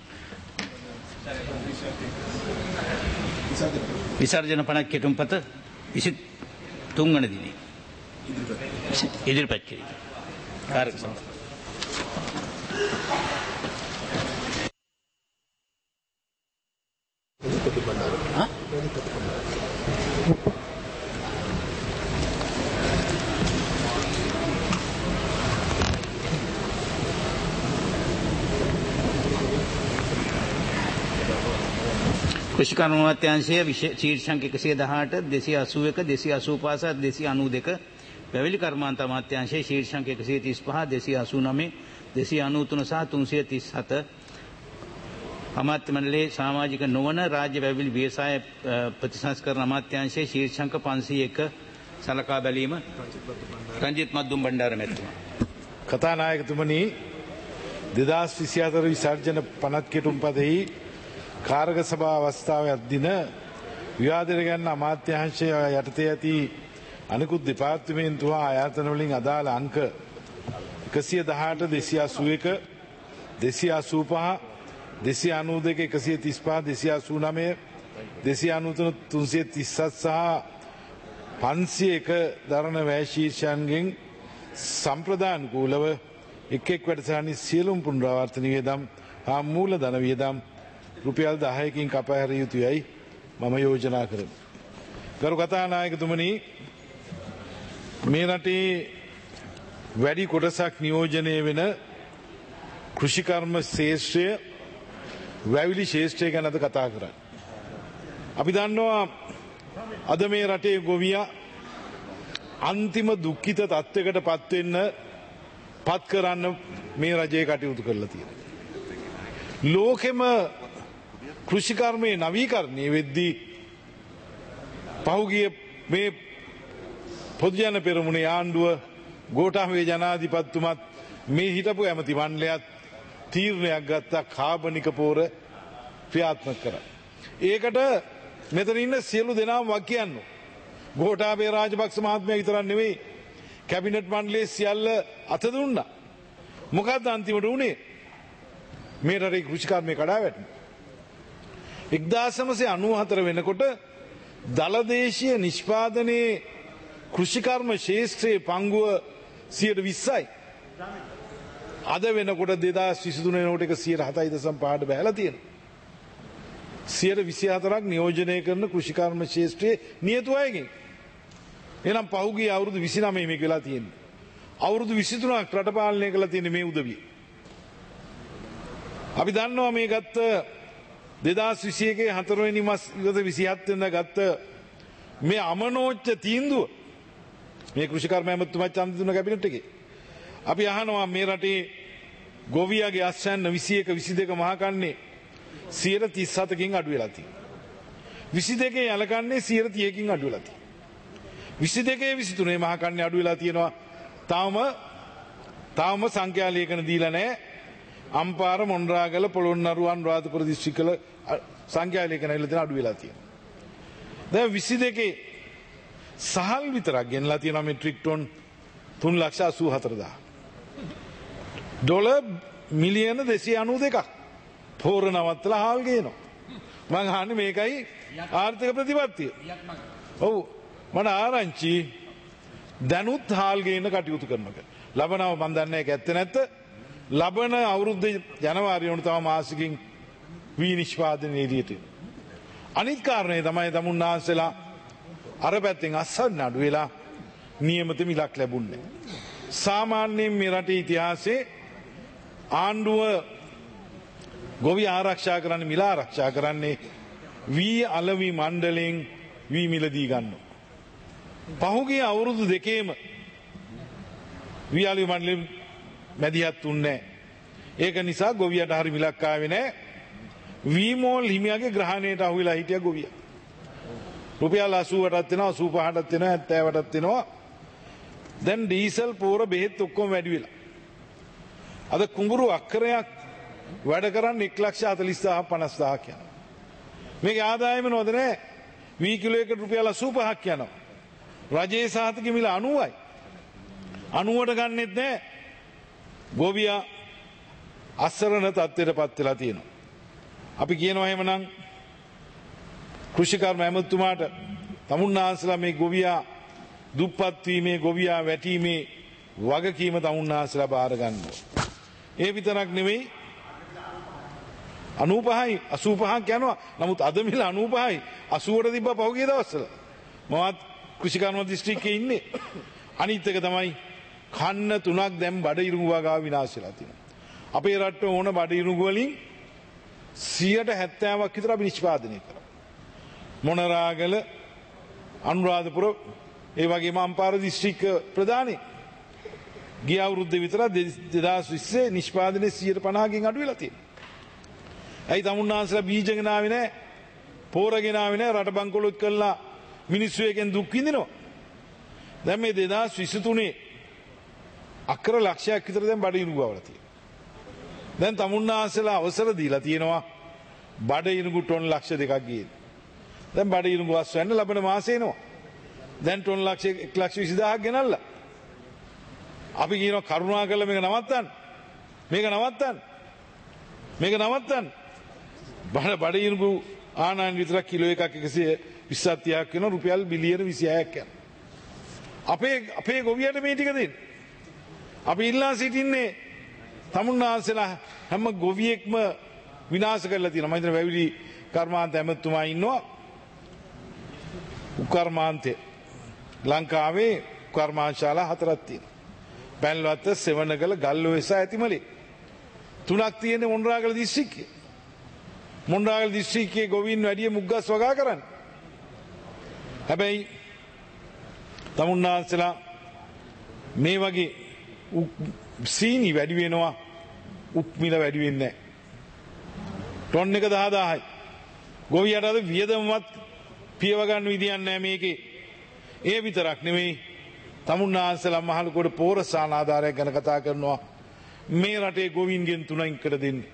විසර්ජන පනත් කෙටුම්පත 23 වන දිනේ ඉදිරිපත් කිරීම. කාර්යක්ෂම කෘෂිකර්ම අමාත්‍යාංශය ශීර්ෂාංක 118 281 285 292 පැවිලි කර්මාන්ත අමාත්‍යාංශයේ ශීර්ෂාංක 135 289 293 සහ 337 අමාත්‍ය මණ්ඩලයේ සමාජික නොවන රාජ්‍ය වැවිලි ව්‍යවසාය ප්‍රතිසංස්කරණ අමාත්‍යාංශයේ ශීර්ෂාංක 501 සලකා බැලීම. රංජිත් මද්දුම් බණ්ඩාර මැතිතුමා. කතානායකතුමනි 2024 විසර්ජන පනත් කෙටුම්පතෙහි කාර්ක සභා අවස්ථාවේ දින විවාදයට ගන්න අමාත්‍යාංශය යටතේ ඇති අනිකුත් දෙපාර්තමේන්තු හා ආයතන වලින් අදාළ අංක 118 281 285 292 135 289 293 337 සහ 501 දරණ වැය ශීර්ෂයන්ගෙන් සම්ප්‍රදාන කූලව එක් වැඩසටහනින් සියලුම පුනරාවර්තන වියදම් හා මූලධන වියදම් රුපියල් 10කින් කපා හැරිය යුතුයයි මම යෝජනා කරමි. ගරු කතානායකතුමනි මේ රටේ වැඩි කොටසක් නියෝජනය වෙන කෘෂිකර්ම ශේෂ්ත්‍රය වැවිලි ශේෂ්ත්‍රය ගැන අද කතා කරන්නේ. අපි දන්නවා අද මේ රටේ ගොවියා අන්තිම දුක්ඛිත තත්ත්වයකට පත් කරන්න මේ රජයේ කටයුතු කරලා තියෙනවා. ලෝකෙම කෘෂිකර්මයේ නවීකරණය වෙද්දී පහුගිය මේ පොදුජන පෙරමුණේ ආණ්ඩුව ගෝඨාභය ජනාධිපතිතුමත් මේ හිටපු ඇමති මණ්ඩලයත් තීරණයක් ගත්තා කාබනික පෝර ක්‍රියාත්මක කරන්න. ඒකට මෙතන ඉන්න සියලු දෙනාම වක් කියන්න. ගෝඨාභය රාජපක්ෂ මහත්මයා විතරක් නෙවෙයි කැබිනට් මණ්ඩලයේ සියල්ල අත දුන්නා. මොකද්ද අන්තිමට උනේ? මේ රටේ කෘෂිකර්මයේ කඩා වැටුණා. 1994 වෙනකොට දලදේශීය නිෂ්පාදනයේ කෘෂිකර්ම ශේෂ්ත්‍රයේ පංගුව 20%යි. අද වෙනකොට 2023 වෙනකොට ඒක 7.5ට බහැලා තියෙනවා. 24ක් නියෝජනය කරන කෘෂිකර්ම ශේෂ්ත්‍රයේ නියතු අයගෙන්. එහෙනම් පහුගිය අවුරුදු 29 මේක වෙලා තියෙන්නේ. අවුරුදු 23ක් රට පාලනය කරලා තියෙන මේ උදවිය. අපි දන්නවා මේ ගත්ත 2021 4 වෙනි මාස 27 වෙනිදා ගත්ත මේ අමනෝච්ච තීන්දුව මේ කෘෂිකර්ම ඇමතුමා ඡන්ද දුන්න කැබිනට් එකේ. අපි අහනවා මේ රටේ ගොවියාගේ අස්වැන්න 21 22 මහා කන්නේ 37කින් අඩු වෙලා තියෙනවා. 22 යලකන්නේ 30කින් අඩු වෙලා තියෙනවා. 22 23 මහා කන්නේ අඩු වෙලා තියෙනවා. තාම සංඛ්‍යා ලේඛන දීලා නැහැ. අම්පාර මොණරාගල පොළොන්නරුව අනුරාධපුර දිස්ත්‍රික්කවල සංඛ්‍යා ලේඛන ඇවිල්ලා තියෙන අඩු වෙලා තියෙනවා. දැන් 22 සහල් විතරක් ගෙනලා තියෙනවා මෙට්‍රික් ටොන් 3,84,000. ඩොලර් මිලියන 292ක් පෝර නවත්තලා හාල් ගේනවා. මං අහන්නේ මේකයි ආර්ථික ප්‍රතිපත්තිය. ඔව් මට ආරංචි දැනුත් හාල් ගේන්න කටයුතු කරනක. ලබනව මන් දන්නේ ඒක ඇත්ත නැත්ත. ලබන අවුරුද්ද ජනවාරි වුණ තම මාසිකින් විනිශ්පාදනය එළියට එනවා. අනිත් කාරණේ තමයි තමුන්නාන්සලා අර පැත්තෙන් අස්සන්න අඩු වෙලා නියමිත මිලක් ලැබුණේ. සාමාන්‍යයෙන් මේ රටේ ඉතිහාසයේ ආණ්ඩුව ගොවි ආරක්ෂා කරන්නේ මිල ආරක්ෂා කරන්නේ වී අලවි මණ්ඩලයෙන් වී මිලදී ගන්නවා. පහුගිය අවුරුදු දෙකේම වී අලවි මණ්ඩලෙන් මැදිහත් උන්නේ ඒක නිසා ගොවියට හරි මිලක් ආවේ නැහැ. වී මෝල් හිමියාගේ ග්‍රහණයට අහු වෙලා හිටිය ගොවියා. රුපියල් 80ටත් වෙනවා 85ටත් වෙනවා 70ටත් වෙනවා. දැන් ඩීසල් පෝර බෙහෙත් ඔක්කොම වැඩි වෙලා. අද කුඹුරු අක්කරයක් වැඩ කරන්නේ 1,40,000 යනවා. මේක ආදායම නෝද නැහැ. වී කිලෝ එකට රුපියල් 85ක් යනවා. රජයේ සහතික මිල 90යි. 90ට ගන්නෙත් නැහැ. ගොවියා අසරණ තත්ත්වයටපත් වෙලා තියෙනවා. අපි කියනවා එහෙමනම් කෘෂිකර්ම ඇමතුමාට තමුන්නාන්සලා මේ ගොවියා දුප්පත් වීමේ ගොවියා වැටීමේ වගකීම තමුන්නාන්සලා බාර ගන්නවා. ඒ විතරක් නෙවෙයි 95යි 85ක් යනවා. නමුත් අද මිල 95යි 80ට තිබ්බ පහුගිය දවස්වල. මමත් කෘෂිකර්ම දිස්ත්‍රික්කයේ ඉන්නේ. අනිත් එක තමයි කන්න 3ක් දැන් බඩ ඉරුඟු වගාව විනාශ වෙලා තියෙනවා. අපේ රටේ ඕන බඩ ඉරුඟු වලින් 70%ක් විතර අපි නිෂ්පාදනය කරා. මොනරාගල අනුරාධපුර ඒ වගේම අම්පාර දිස්ත්‍රික්ක ප්‍රධානී ගිය අවුරුද්දේ විතර 2020 නිෂ්පාදනයේ 150කින් අඩු වෙලා තියෙනවා. ඇයි තමුන්නාන්සලා බීජ ගෙනාවේ නැහැ? පෝර ගෙනාවේ නැහැ? රට බංකොලොත් කළා මිනිස්සු එකෙන් දුක් විඳිනවා. දැන් මේ 2023 අක්කර ලක්ෂයක් විතර දැන් බඩ ඉරුඟු වවලා තියෙනවා. දැන් තමුන්නාන්සලා අවසර දීලා තියෙනවා බඩ ඉරුඟු ටොන් ලක්ෂ 2ක් ගියේ. දැන් බඩ ඉරුඟු වස් වෙන්න ලබන මාසේ එනවා. දැන් ටොන් ලක්ෂ 1,20,000ක් ගෙනල්ලා. අපි කියනවා කරුණාකරලා මේක නවත්තන්න. මේක නවත්තන්න. මේක නවත්තන්න. බඩ ඉරුඟු ආනයන විතරක් කිලෝ එකක් 120ක් වෙනවා රුපියල් බිලියන 26ක් යනවා. අපේ ගොවියට මේ ටික දෙන්න. අපි ඉල්ලා සිටින්නේ තමුන්නාන්සලා හැම ගොවියෙක්ම විනාශ කරලා තියෙනවා. මම හිතන වැවිලි කර්මාන්ත ඇමතුමා ඉන්නවා. උකර්මාන්තේ ලංකාවේ කර්මාශාලා 4ක් තියෙනවා. පැන්ලවත්ත සෙවණගල ගල්ඔය සහ ඇතිමලේ. 3ක් තියෙන්නේ මොණරාගල දිස්ත්‍රික්කයේ. මොණරාගල දිස්ත්‍රික්කයේ ගොවීන් වැඩි මුග්ගස් වගා කරන්නේ. හැබැයි තමුන්නාන්සලා මේ වගේ සීනි වැඩි වෙනවා උප් මිල වැඩි වෙන්නේ නැහැ. ටොන් එක 10000යි. ගොවියට අද වියදමවත් පියව ගන්න විදියක් නැහැ මේකේ. ඒ විතරක් නෙමෙයි තමුන්නාන්සලා මහලුකෝට පෝරසාන ආධාරයක් ගැන කතා කරනවා. මේ රටේ ගොවීන්ගෙන් 3කට දෙන්නේ.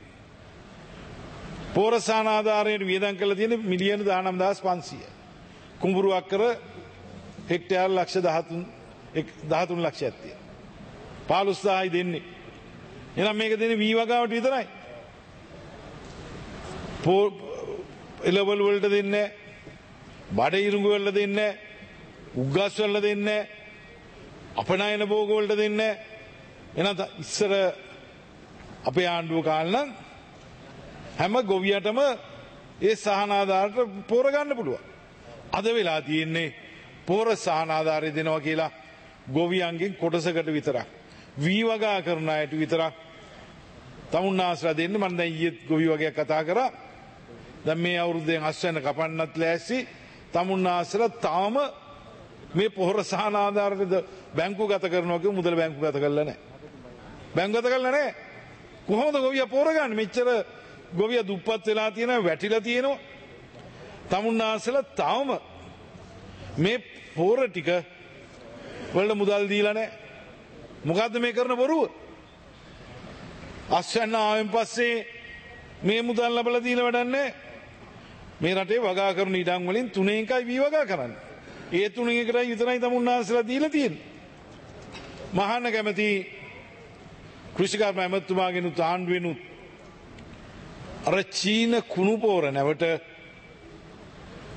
පෝරසාන ආධාරයට වියදම් කරලා තියෙන මිලියන 19500. කුඹුරු අක්කර හෙක්ටයාර ලක්ෂ 13 ලක්ෂයක් තියෙනවා. 15000යි දෙන්නේ. එහෙනම් මේක දෙන්නේ වී වගාවට විතරයි. එළවලු වලට දෙන්නේ නැහැ. බඩ ඉරුඟු වලට දෙන්නේ නැහැ. උග්ගස් වලට දෙන්නේ නැහැ. අපනයන භෝග වලට දෙන්නේ නැහැ. එහෙනම් ඉස්සර අපේ ආණ්ඩුව කාලේ නම් හැම ගොවියටම ඒ සහන ආධාරයට පෝර ගන්න පුළුවන්. අද වෙලා තියෙන්නේ පෝර සහන ආධාරය දෙනවා කියලා ගොවියන්ගෙන් කොටසකට විතරක්. වී වගා කරන අයට විතරක් තමුන්නාන්සලා දෙන්න. මම දැන් ඊයේ ගොවි වගයක් කතා කරා. දැන් මේ අවුරුද්දෙන් අස්වැන්න කපන්නත් ලෑස්ති. තමුන්නාන්සලා තාම මේ පොහොර සහන ආධාරයට බැංකු ගත කරනවා කිව්ව මුදල බැංකු ගත කරලා නැහැ. බැංකු ගත කරලා නැහැ. කොහොමද ගොවියා පොර ගන්න? මෙච්චර ගොවියා දුප්පත් වෙලා තියෙනවා, වැටිලා තියෙනවා. තමුන්නාන්සලා තාම මේ පොර ටික වලට මුදල් දීලා නැහැ. මොකද්ද මේ කරන බොරුව? අස්වැන්න ආවෙන් පස්සේ මේ මුදල් ලැබලා දීලා වැඩක් නැහැ. මේ රටේ වගා කරන ඉඩම් වලින් 3 වී වගා කරන්නේ. ඒ 3 විතරයි තමුන්නාන්සලා දීලා තියෙන්නේ. මහාන කැමති කෘෂිකර්ම ඇමතුමාගෙනුත් ආණ්ඩුවෙනුත් අර චීන කුණු පෝර නැවට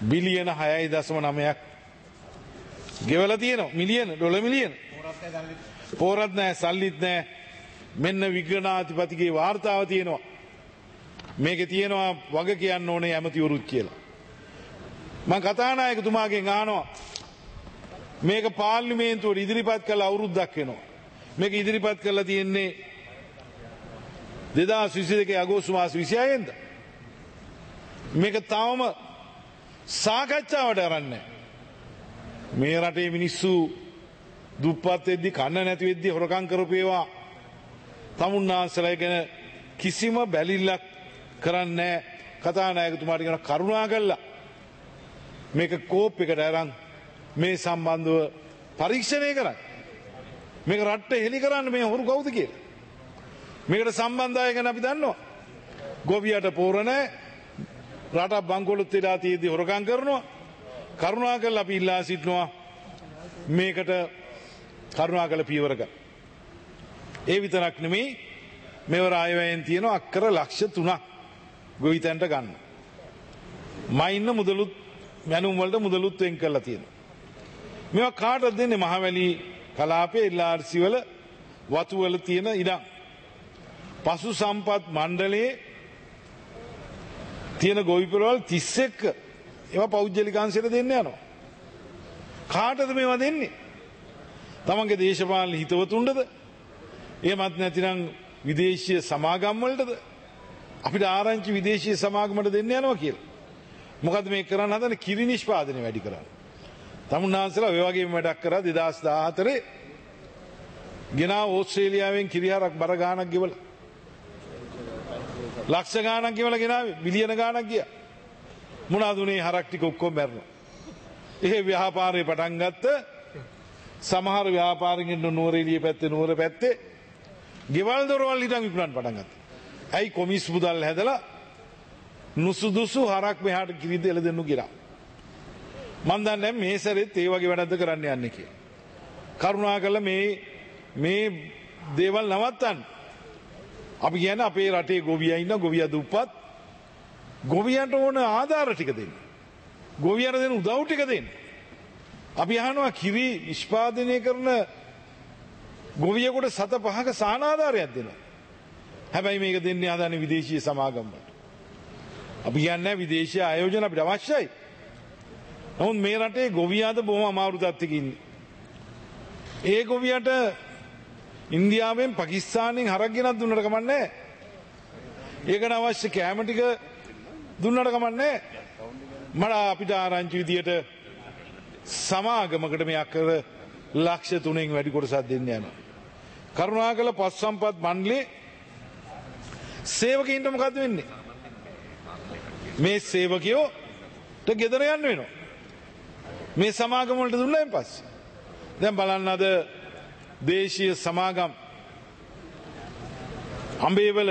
බිලියන 6.9ක් ගෙවලා තියෙනවා. මිලියන ඩොලර් මිලියන. පෝරත් නැහැ, සල්ලිත් නැහැ. මෙන්න විග්‍රහාධිපතිගේ වාර්තාව තියෙනවා. මේකේ තියෙනවා වග කියන්න ඕනේ ඇමතිවරුත් කියලා. මම කතානායකතුමාගෙන් අහනවා මේක පාර්ලිමේන්තුවට ඉදිරිපත් කළ අවුරුද්දක් වෙනවා. මේක ඉදිරිපත් කරලා තියෙන්නේ 2022 අගෝස්තු මාස 26 වෙනිදා. මේක තවම සාකච්ඡාවට අරන්නේ. මේ රටේ මිනිස්සු දුප්පත් වෙද්දි කන්න නැති වෙද්දි හොරකම් කරපේවා තමුන්නාන්සලා ගැන කිසිම බැලිල්ලක් කරන්නේ කතානායකතුමාට කියන කරුණා කළා මේක කෝප් එකට අරන් මේ සම්බන්ධව පරීක්ෂණය කරන්න. මේක රට්ට හෙලි කරන්න මේ හොරු කවුද කියලා. මේකට සම්බන්ධය ගැන අපි දන්නවා. ගොවියට පෝර නැහැ. රට බංකොලොත් වෙලා තියෙද්දි හොරකම් කරනවා. කරුණාකරලා අපි ඉල්ලා සිටිනවා මේකට කරුණාකරලා පියවර ගන්න. ඒ විතරක් නෙමෙයි මෙවර ආයවැයෙන් තියෙන අක්කර ලක්ෂ 3ක් ගොවිතැන්ට ගන්න. මයින්න මුදලුත් මැනුම් වලට මුදලුත් වෙන් කරලා තියෙනවා. මේවා කාටද දෙන්නේ? මහවැලි කලාපයේ LRC වල වතු වල තියෙන ඉඩම්. පසු සම්පත් මණ්ඩලයේ තියෙන ගොවිපළවල් 31 ඒවා පෞද්ගලික අංශයට දෙන්න යනවා. කාටද මේවා දෙන්නේ? තමන්ගේ දේශපාලන හිතවතුන්ටද? එහෙමත් නැතිනම් විදේශීය සමාගම් වලටද? අපිට ආරංචි විදේශීය සමාගමකට දෙන්න යනවා කියලා. මොකද මේ කරන්න හදන්නේ? කිරි නිෂ්පාදනය වැඩි කරන්න. තමුන්නාන්සලා ඔය වගේම වැඩක් කරා 2014 ගෙනාව ඕස්ට්‍රේලියාවෙන් කිරිහරක් බර ගාණක් ගෙවලා. ලක්ෂ ගාණක් ගෙවලා ගෙනාවේ බිලියන ගාණක් ගියා. මොනවාද උනේ? හරක් ටික ඔක්කොම මැරෙනවා. එහෙ ව්‍යාපාරේ පටන් ගත්ත සමහර ව්‍යාපාරිකින් නුවරඑළිය පැත්තේ නුවර පැත්තේ ගෙවල් දොරවල් ඊටන් විකුණන්න පටන් ගත්තා. ඇයි? කොමිස් මුදල් හැදලා නුසුදුසු හරක් මෙහාට කිරි දෙල දෙන්නු ගිරා. මන් දන්නේ මේ සැරේත් ඒ වගේ වැඩක්ද කරන්න යන්නේ කියලා. කරුණාකරලා මේ දේවල් නවත්තන්න. අපි කියන්නේ අපේ රටේ ගොවියා ඉන්න ගොවියා දුප්පත් ගොවියන්ට ඕන ආධාර ටික දෙන්න. ගොවියන්ට දෙන උදව් ටික දෙන්න. අපි අහනවා කිරි නිෂ්පාදනය කරන ගොවියෙකුට 7-5ක සානාධාරයක් දෙනවා. හැබැයි මේක දෙන්නේ හදන්නේ විදේශීය සමාගම් වලට. අපි කියන්නේ විදේශීය ආයෝජන අපිට අවශ්‍යයි. නමුත් මේ රටේ ගොවියාද බොහොම අමාරු තත්ත්වයක ඉන්නේ. ඒ ගොවියට ඉන්දියාවෙන් පාකිස්තානෙන් හරක් ගෙනත් දුන්නට කමක් නැහැ. ඒකට අවශ්‍ය කැම ටික දුන්නට කමක් නැහැ. මට අපිට ආරංචි විදියට සමාගමකට මේ අක්කර ලක්ෂ 3න් වැඩි කොටසක් දෙන්න යනවා. කරුණාකර පස් සම්පත් මණ්ඩලයේ සේවකයින්ට මොකද්ද වෙන්නේ? මේ සේවකයෝට ගෙදර යන්න වෙනවා. මේ සමාගම වලට දුන්නායින් පස්සේ. දැන් බලන්න අද දේශීය සමාගම් අම්බේවල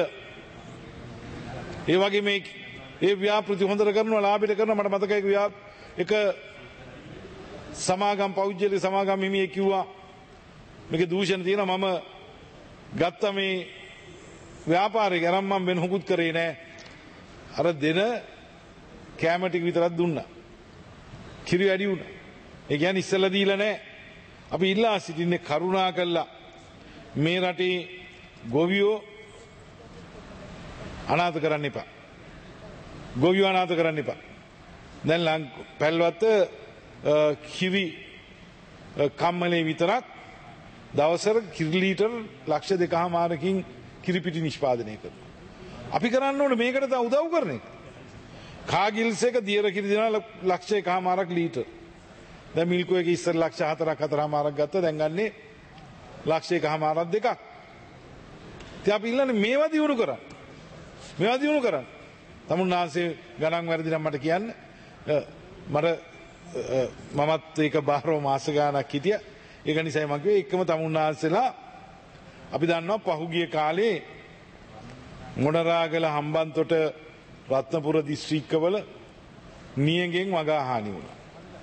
ඒ වගේ මේ ඒ ව්‍යාපෘති හොඳට කරනවා ලාභයට කරනවා. මට මතකයි එක සමාගම් පෞද්ගලික සමාගම් හිමියෙක් කිව්වා මේකේ දූෂණ තියෙනවා. මම ගත්ත මේ ව්‍යාපාරේ ගරම් මම වෙන හුකුත් කරේ නෑ. අර දෙන කැම ටික විතරක් දුන්නා. කිරි වැඩි වුණා. ඒ කියන්නේ ඉස්සෙල්ලා දීලා නෑ. අපි ඉල්ලා සිටින්නේ කරුණා කළා මේ රටේ ගොවියෝ අනාථ කරන්න එපා. ගොවියෝ අනාථ කරන්න එපා. දැන් පැල්වත්ත කිරි කම්මලේ විතරක් දවසට කිරි ලීටර් ලක්ෂ 2.5කින් කිරිපිටි නිෂ්පාදනය කරනවා. අපි කරන්න ඕනේ මේකට තව උදව් කරන එක. කාගිල්ස් එක දියර කිරි දෙනවා ලක්ෂ 1.5ක් ලීටර්. දැන් මිල්කෝ එක ඉස්සර ලක්ෂ 4.5ක් ගත්තා. දැන් ගන්නේ ලක්ෂ 1.5ක් දෙකක්. ඉතින් අපි ඉල්ලන්නේ මේවා දියුණු කරන්න. මේවා දියුණු කරන්න. තමුන්නාන්සේ ගණන් වැරදි නම් මට කියන්න. මමත් ඒක බාහිරව මාස ගාණක් හිටියා. ඒක නිසා මම කිව්වේ එකම තමුන්නාන්සේලා අපි දන්නවා පහුගිය කාලේ මොණරාගල හම්බන්තොට රත්නපුර දිස්ත්‍රික්කවල නියඟෙන් වගා හානි වුණා.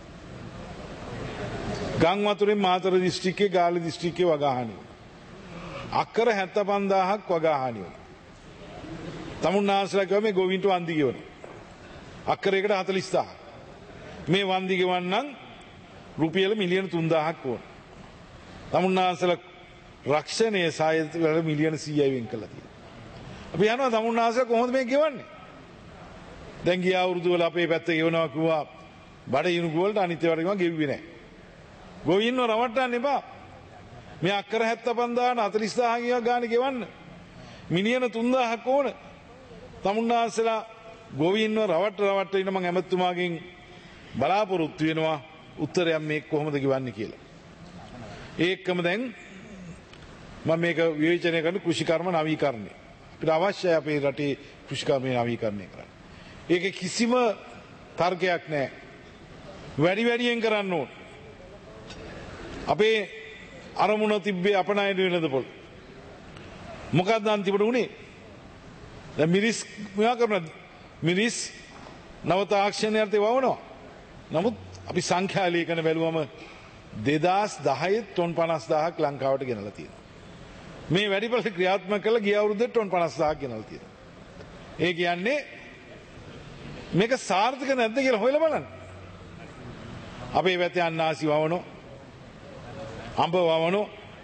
ගංවතුරෙන් මාතර දිස්ත්‍රික්කයේ ගාල්ල දිස්ත්‍රික්කයේ වගා හානි වුණා. අක්කර 75000ක් වගා හානි වුණා. තමුන්නාන්සේලා කිව්වා මේ ගොවින්ට වන්දි ගෙවනවා. අක්කරයකට 40000. මේ වන්දි ගෙවන්නම් රුපියල මිලියන 3000ක් ඕන. තමුන්නාසල රක්ෂණය සායත වල මිලියන 100යි වෙන් කළා තියෙනවා. අපි යනවා තමුන්නාසල කොහොමද මේ ගෙවන්නේ? දැන් ගිය අවුරුදු වල අපේ පැත්තේ ගෙවනවා කිව්වා බඩ ඉනුගු වලට අනිත් ඒවාට ගිහුවා ගෙව්වේ නැහැ. ගොවින්ව රවට්ටන්න එපා. මේ අක්කර 75000 40000 ගියා ගානේ ගෙවන්න. මිලියන 3000ක් ඕන. තමුන්නාසලා ගොවින්ව රවට්ට ඉන්න මම ඇමතුමාගෙන් බලාපොරොත්තු වෙනවා උත්තරයක් මේක කොහොමද ගෙවන්නේ කියලා. ඒකම දැන් මම මේක විවේචනය කරන කෘෂිකර්ම නවීකරණය. අපිට අවශ්‍යයි අපේ රටේ කෘෂිකර්ම නවීකරණය කරන්න. ඒක කිසිම තර්කයක් නැහැ. වැඩියෙන් කරන්න ඕන. අපේ අරමුණ තිබ්බේ අපනයන වෙනදපොළ. මොකක්ද අන්තිමට උනේ? දැන් මිරිස් මෙයා කරන මිරිස් නව තාක්ෂණයට වවනවා. නමුත් අපි සංඛ්‍යා ලේඛන බැලුවම 2010 ටොන් 50000ක් ලංකාවට ගෙනලා තියෙනවා. මේ වැඩිපුර ක්‍රියාත්මක කළ ගිය අවුරුද්දේ ටොන් 50000ක් ගෙනලා තියෙනවා. ඒ කියන්නේ මේක සාර්ථක නැද්ද කියලා හොයලා බලන්න. අපේ පැත්තේ අන්නාසි වවනෝ, අඹ වවනෝ,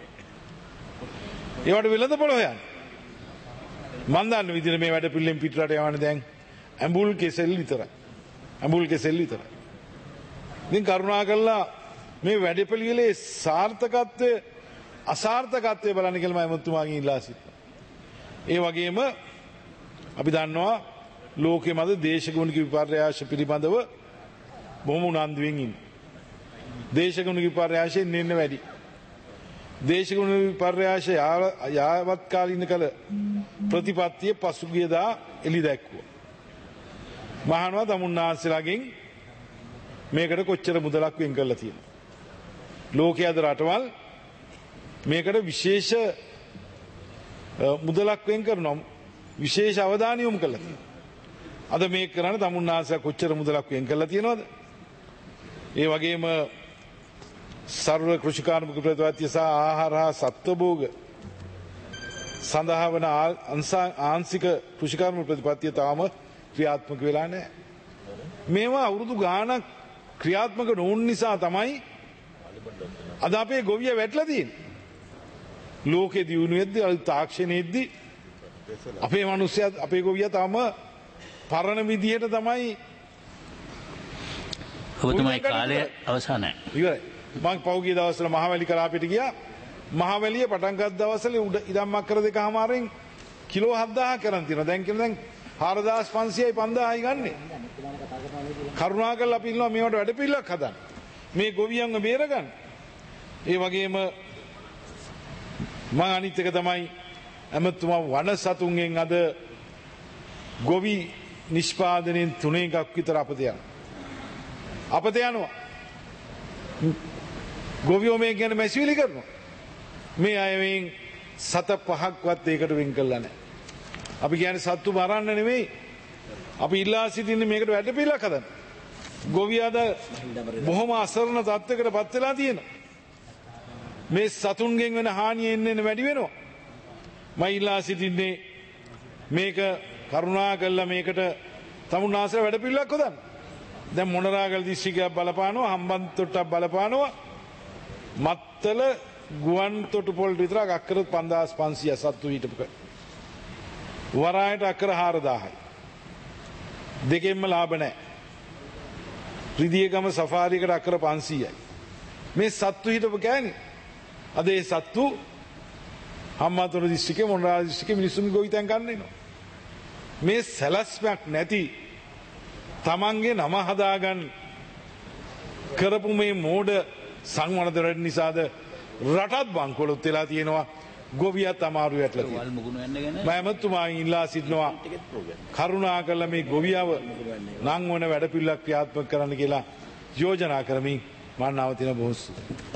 ඒවට වෙළඳපොළ හොයන්න. මන් දන්න විදිහට මේ වැඩ පිළිලෙන් පිටරට යවන්නේ දැන් ඇඹුල් කෙසෙල් විතරයි. ඇඹුල් කෙසෙල් විතරයි. ඉතින් කරුණාකරලා මේ වැඩපිළිවෙලේ සාර්ථකත්වය අසාර්ථකත්වය බලන්න කියලා මම එමුතුමාගෙන් ඉල්ලා සිටිනවා. ඒ වගේම අපි දන්නවා ලෝකයේ මත දේශගුණික විපර්යාස පිළිබඳව බොහොම උනන්දුවෙන් ඉන්නේ. දේශගුණික විපර්යාසය එන්න වැඩි. දේශගුණික විපර්යාසය යාවත් කාලින කල ප්‍රතිපත්තිය පසුගියදා එළි දැක්වුවා. මහානවා තමුන්නාන්සලාගෙන් මේකට කොච්චර මුදලක් වෙන් කරලා තියෙනවා. ලෝකයේ අද රටවල් මේකට විශේෂ මුදලක් වෙන් කරනවා. විශේෂ අවධානය යොමු කරලා තියෙනවා. අද මේක කරන්න තමුන්නාන්සලා කොච්චර මුදලක් වෙන් කරලා තියෙනවද? ඒ වගේම සර්ව කෘෂිකාර්මික ප්‍රතිපත්තිය සහ ආහාර හා සත්වභෝග සඳහා වන ආංශික කෘෂිකාර්මික ප්‍රතිපත්තිය තාම ක්‍රියාත්මක වෙලා නැහැ. මේවා අවුරුදු ගාණක් ක්‍රියාත්මක නොවුන නිසා තමයි අද අපේ ගොවිය වැටලා තියෙන්නේ. ලෝකෙ දියුණුවෙද්දී තාක්ෂණයේදී අපේ මිනිස්සයා අපේ ගොවියා තාම පරණ විදියට තමයි. ඔබතුමායි කාලය අවසానයි. ඉවරයි. මම පෞගිය දවස්වල මහවැලි කලාපෙට ගියා. මහවැලිය පටන් ගත් දවස්වල ඉදම් අක්කර 2.5න් කිලෝ 7000 කරන් තියෙනවා. දැන් 4500යි 5000යි ගන්නෙ. කරුණාකරලා අපි ඉන්නවා මේවට වැඩ පිළිලක් හදන්න. මේ ගොවියන්ව බේරගන්න. ඒ වගේම මම අනිත් එක තමයි ඇමතුමා වන සතුන්ගෙන් අද ගොවි නිෂ්පාදනයෙන් 3 එකක් විතර අපත යනවා. ගොවියෝ මේ ගැන මැසිවිලි කරනවා. මේ අයවෙන් සත 5ක්වත් ඒකට වෙන් කළා නැහැ. අපි කියන්නේ සත්තු මරන්න නෙමෙයි. අපි ඉල්ලා සිටින්නේ මේකට වැඩ පිළිලක් හදන්න. ගොවියාද බොහොම අසරණ තත්ත්වයකට පත් වෙලා තියෙනවා. මේ සතුන්ගෙන් වෙන හානිය එන්න වැඩි වෙනවා. මම ඉල්ලා සිටින්නේ මේක කරුණා කළා මේකට තමුන්නාසල වැඩ පිළිලක් හදන්න. දැන් මොනරාගල දිස්ත්‍රික්කයක් බලපානවා, හම්බන්තොට්ටක් බලපානවා. මත්තල ගුවන් තොටුපොළ විතර අක්කර 5500 සත්තු හිටපු. වරායට අක්කර 4000යි. දෙකෙන්ම ලාභ නැහැ. රිදියගම සෆාරියකට අක්කර 500යි. මේ සත්තු හිටපු කෑනේ. අද ඒ සත්තු හම්බන්තොට දිස්ත්‍රික්කේ මොනරාගල දිස්ත්‍රික්කේ මිනිස්සුන් ගොවිතැන් ගන්න එනවා. මේ සැලැස්මක් නැති තමන්ගේ නම හදාගන්න කරපු මේ මෝඩ සංවර්ධන නිසාද රටත් බංකොලොත් වෙලා තියෙනවා. ගොවියත් අමාරු වැටලා තියෙනවා. මම එතුමාගෙන් ඉල්ලා සිටිනවා කරුණාකරලා මේ ගොවියව නම් වන වැඩ පිළිවෙලක් ක්‍රියාත්මක කරන්න කියලා යෝජනා කරමින් මම නවතින බොහොම